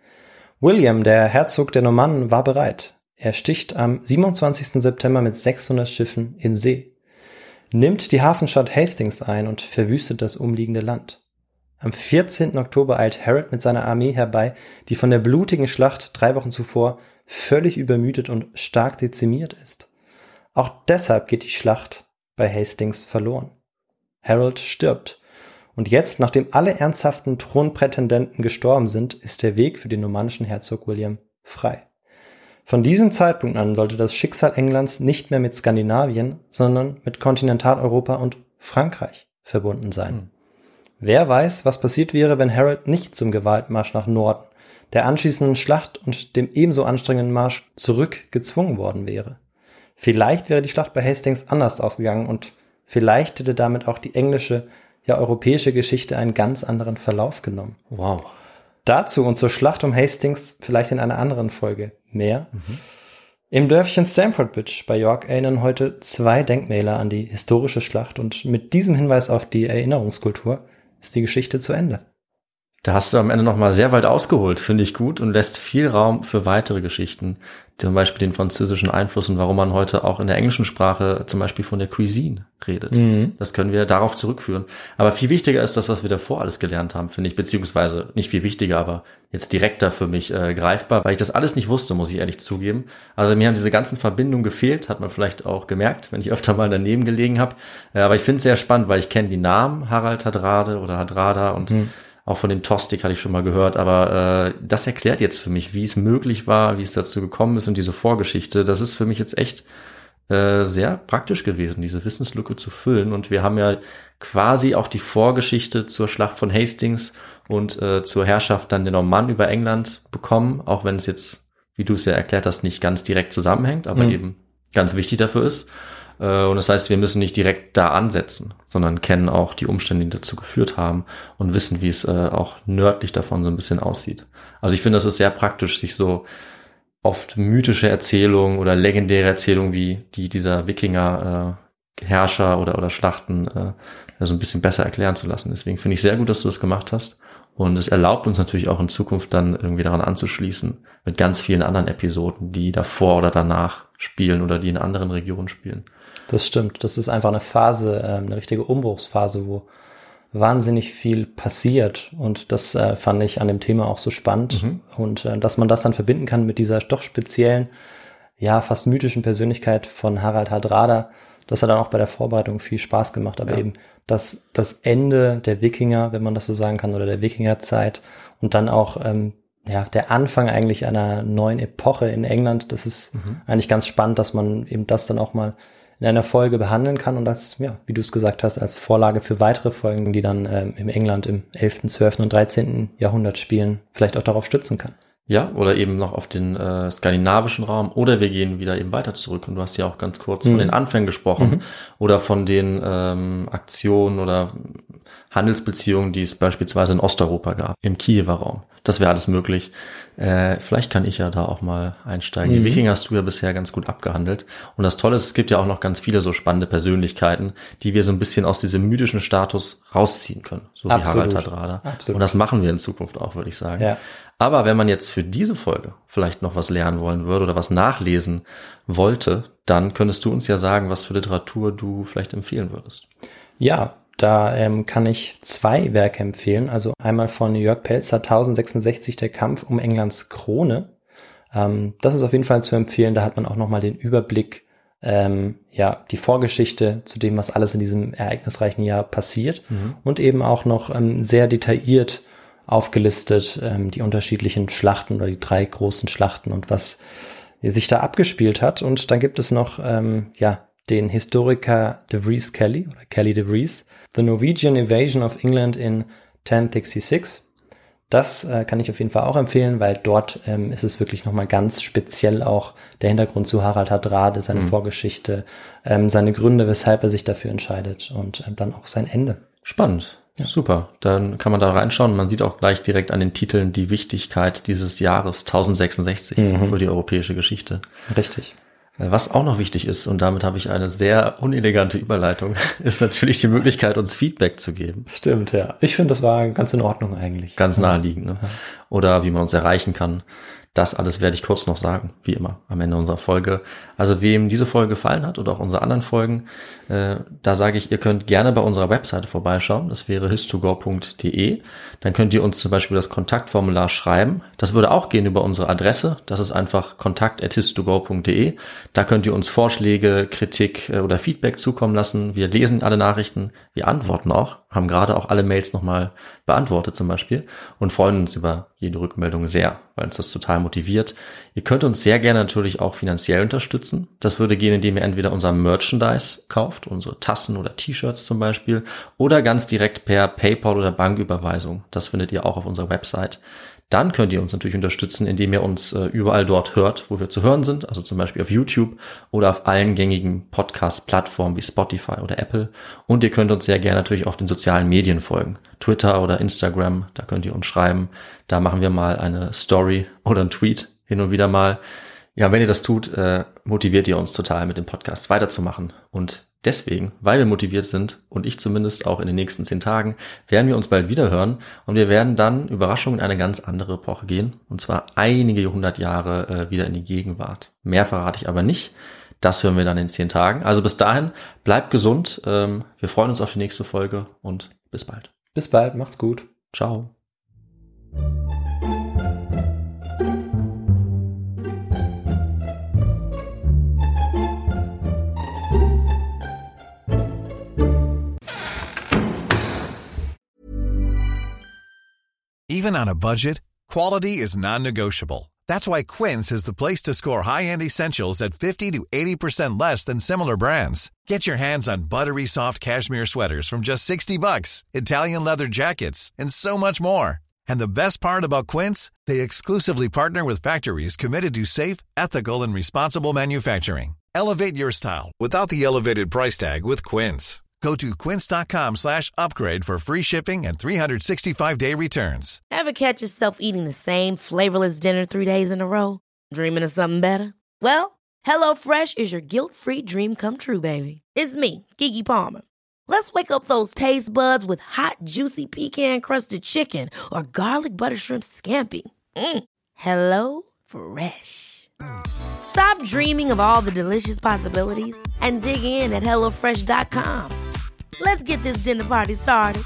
William, der Herzog der Normannen, war bereit. Er sticht am 27. September mit 600 Schiffen in See, nimmt die Hafenstadt Hastings ein und verwüstet das umliegende Land. Am 14. Oktober eilt Harold mit seiner Armee herbei, die von der blutigen Schlacht 3 Wochen zuvor völlig übermüdet und stark dezimiert ist. Auch deshalb geht die Schlacht bei Hastings verloren. Harold stirbt. Und jetzt, nachdem alle ernsthaften Thronprätendenten gestorben sind, ist der Weg für den normannischen Herzog William frei. Von diesem Zeitpunkt an sollte das Schicksal Englands nicht mehr mit Skandinavien, sondern mit Kontinentaleuropa und Frankreich verbunden sein. Wer weiß, was passiert wäre, wenn Harold nicht zum Gewaltmarsch nach Norden, der anschließenden Schlacht und dem ebenso anstrengenden Marsch zurück gezwungen worden wäre. Vielleicht wäre die Schlacht bei Hastings anders ausgegangen und vielleicht hätte damit auch die englische, ja europäische Geschichte einen ganz anderen Verlauf genommen. Wow. Dazu und zur Schlacht um Hastings vielleicht in einer anderen Folge mehr. Im Dörfchen Stamford Bridge bei York erinnern heute 2 Denkmäler an die historische Schlacht und mit diesem Hinweis auf die Erinnerungskultur ist die Geschichte zu Ende. Da hast du am Ende nochmal sehr weit ausgeholt, finde ich gut, und lässt viel Raum für weitere Geschichten, zum Beispiel den französischen Einfluss und warum man heute auch in der englischen Sprache zum Beispiel von der Cuisine redet. Das können wir darauf zurückführen. Aber viel wichtiger ist das, was wir davor alles gelernt haben, finde ich, beziehungsweise nicht viel wichtiger, aber jetzt direkter für mich greifbar, weil ich das alles nicht wusste, muss ich ehrlich zugeben. Also mir haben diese ganzen Verbindungen gefehlt, hat man vielleicht auch gemerkt, wenn ich öfter mal daneben gelegen habe. Aber ich finde es sehr spannend, weil ich kenne die Namen Harald Hardrade oder Hardrada und auch von dem Tostig hatte ich schon mal gehört, aber das erklärt jetzt für mich, wie es möglich war, wie es dazu gekommen ist und diese Vorgeschichte. Das ist für mich jetzt echt sehr praktisch gewesen, diese Wissenslücke zu füllen. Und wir haben ja quasi auch die Vorgeschichte zur Schlacht von Hastings und zur Herrschaft dann der Normannen über England bekommen, auch wenn es jetzt, wie du es ja erklärt hast, nicht ganz direkt zusammenhängt, aber eben ganz wichtig dafür ist. Und das heißt, wir müssen nicht direkt da ansetzen, sondern kennen auch die Umstände, die dazu geführt haben und wissen, wie es auch nördlich davon so ein bisschen aussieht. Also ich finde, das ist sehr praktisch, sich so oft mythische Erzählungen oder legendäre Erzählungen wie dieser Wikinger Herrscher oder Schlachten so ein bisschen besser erklären zu lassen. Deswegen finde ich sehr gut, dass du das gemacht hast. Und es erlaubt uns natürlich auch in Zukunft dann irgendwie daran anzuschließen mit ganz vielen anderen Episoden, die davor oder danach spielen oder die in anderen Regionen spielen. Das stimmt. Das ist einfach eine Phase, eine richtige Umbruchsphase, wo wahnsinnig viel passiert. Und das fand ich an dem Thema auch so spannend. Und dass man das dann verbinden kann mit dieser doch speziellen, ja, fast mythischen Persönlichkeit von Harald Hardrada, das hat dann auch bei der Vorbereitung viel Spaß gemacht. Aber eben das Ende der Wikinger, wenn man das so sagen kann, oder der Wikingerzeit und dann auch der Anfang eigentlich einer neuen Epoche in England, das ist eigentlich ganz spannend, dass man eben das dann auch mal in einer Folge behandeln kann und als, ja, wie du es gesagt hast, als Vorlage für weitere Folgen, die dann im England im 11., 12. und 13. Jahrhundert spielen, vielleicht auch darauf stützen kann. Ja, oder eben noch auf den skandinavischen Raum, oder wir gehen wieder eben weiter zurück und du hast ja auch ganz kurz von den Anfängen gesprochen oder von den Aktionen oder Handelsbeziehungen, die es beispielsweise in Osteuropa gab, im Kiewer Raum. Das wäre alles möglich. Vielleicht kann ich ja da auch mal einsteigen. Die Wikinger hast du ja bisher ganz gut abgehandelt. Und das Tolle ist, es gibt ja auch noch ganz viele so spannende Persönlichkeiten, die wir so ein bisschen aus diesem mythischen Status rausziehen können. So wie Harald Hardrada. Und das machen wir in Zukunft auch, würde ich sagen. Ja. Aber wenn man jetzt für diese Folge vielleicht noch was lernen wollen würde oder was nachlesen wollte, dann könntest du uns ja sagen, was für Literatur du vielleicht empfehlen würdest. Ja, da kann ich 2 Werke empfehlen. Also einmal von Jörg Pelzer, 1066, der Kampf um Englands Krone. Das ist auf jeden Fall zu empfehlen. Da hat man auch nochmal den Überblick, die Vorgeschichte zu dem, was alles in diesem ereignisreichen Jahr passiert. Und eben auch noch sehr detailliert aufgelistet, die unterschiedlichen Schlachten oder die 3 großen Schlachten und was sich da abgespielt hat. Und dann gibt es noch, den Historiker De Vries Kelly oder Kelly De Vries, The Norwegian Invasion of England in 1066. Das kann ich auf jeden Fall auch empfehlen, weil dort ist es wirklich nochmal ganz speziell auch der Hintergrund zu Harald Hardrade, seine Vorgeschichte, seine Gründe, weshalb er sich dafür entscheidet und dann auch sein Ende. Spannend. Ja. Super, dann kann man da reinschauen. Man sieht auch gleich direkt an den Titeln die Wichtigkeit dieses Jahres 1066 für die europäische Geschichte. Richtig. Was auch noch wichtig ist, und damit habe ich eine sehr unelegante Überleitung, ist natürlich die Möglichkeit, uns Feedback zu geben. Stimmt, ja. Ich finde, das war ganz in Ordnung eigentlich. Ganz naheliegend, ne? Oder wie man uns erreichen kann. Das alles werde ich kurz noch sagen, wie immer, am Ende unserer Folge. Also wem diese Folge gefallen hat oder auch unsere anderen Folgen, da sage ich, ihr könnt gerne bei unserer Webseite vorbeischauen. Das wäre his2go.de. Dann könnt ihr uns zum Beispiel das Kontaktformular schreiben. Das würde auch gehen über unsere Adresse. Das ist einfach kontakt@his2go.de. Da könnt ihr uns Vorschläge, Kritik oder Feedback zukommen lassen. Wir lesen alle Nachrichten, wir antworten auch, haben gerade auch alle Mails nochmal beantwortet zum Beispiel und freuen uns über jede Rückmeldung sehr, weil uns das total motiviert. Ihr könnt uns sehr gerne natürlich auch finanziell unterstützen. Das würde gehen, indem ihr entweder unser Merchandise kauft, unsere Tassen oder T-Shirts zum Beispiel, oder ganz direkt per PayPal oder Banküberweisung. Das findet ihr auch auf unserer Website. Dann könnt ihr uns natürlich unterstützen, indem ihr uns überall dort hört, wo wir zu hören sind, also zum Beispiel auf YouTube oder auf allen gängigen Podcast-Plattformen wie Spotify oder Apple. Und ihr könnt uns sehr gerne natürlich auf den sozialen Medien folgen, Twitter oder Instagram, da könnt ihr uns schreiben. Da machen wir mal eine Story oder einen Tweet hin und wieder mal. Ja, wenn ihr das tut, motiviert ihr uns total, mit dem Podcast weiterzumachen. Und deswegen, weil wir motiviert sind und ich zumindest auch in den nächsten 10 Tagen, werden wir uns bald wieder hören und wir werden dann, Überraschung, in eine ganz andere Epoche gehen. Und zwar einige 100 Jahre wieder in die Gegenwart. Mehr verrate ich aber nicht. Das hören wir dann in 10 Tagen. Also bis dahin, bleibt gesund. Wir freuen uns auf die nächste Folge und bis bald. Bis bald, macht's gut. Ciao. Even on a budget, quality is non-negotiable. That's why Quince is the place to score high-end essentials at 50 to 80% less than similar brands. Get your hands on buttery soft cashmere sweaters from just $60, Italian leather jackets, and so much more. And the best part about Quince, they exclusively partner with factories committed to safe, ethical, and responsible manufacturing. Elevate your style without the elevated price tag with Quince. Go to quince.com/upgrade for free shipping and 365-day returns. Ever catch yourself eating the same flavorless dinner 3 days in a row? Dreaming of something better? Well, HelloFresh is your guilt-free dream come true, baby. It's me, Keke Palmer. Let's wake up those taste buds with hot, juicy pecan-crusted chicken or garlic butter shrimp scampi. Hello Fresh. Stop dreaming of all the delicious possibilities and dig in at HelloFresh.com. Let's get this dinner party started.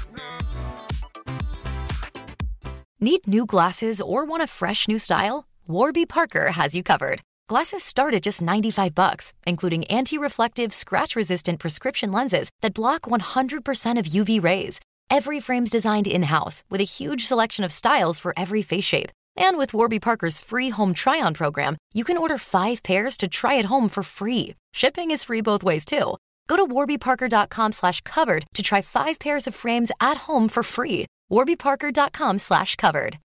Need new glasses or want a fresh new style? Warby Parker has you covered. Glasses start at just $95, including anti-reflective, scratch-resistant prescription lenses that block 100% of UV rays. Every frame's designed in-house with a huge selection of styles for every face shape. And with Warby Parker's free home try-on program, you can order 5 pairs to try at home for free. Shipping is free both ways, too. Go to warbyparker.com/covered to try 5 pairs of frames at home for free. warbyparker.com/covered.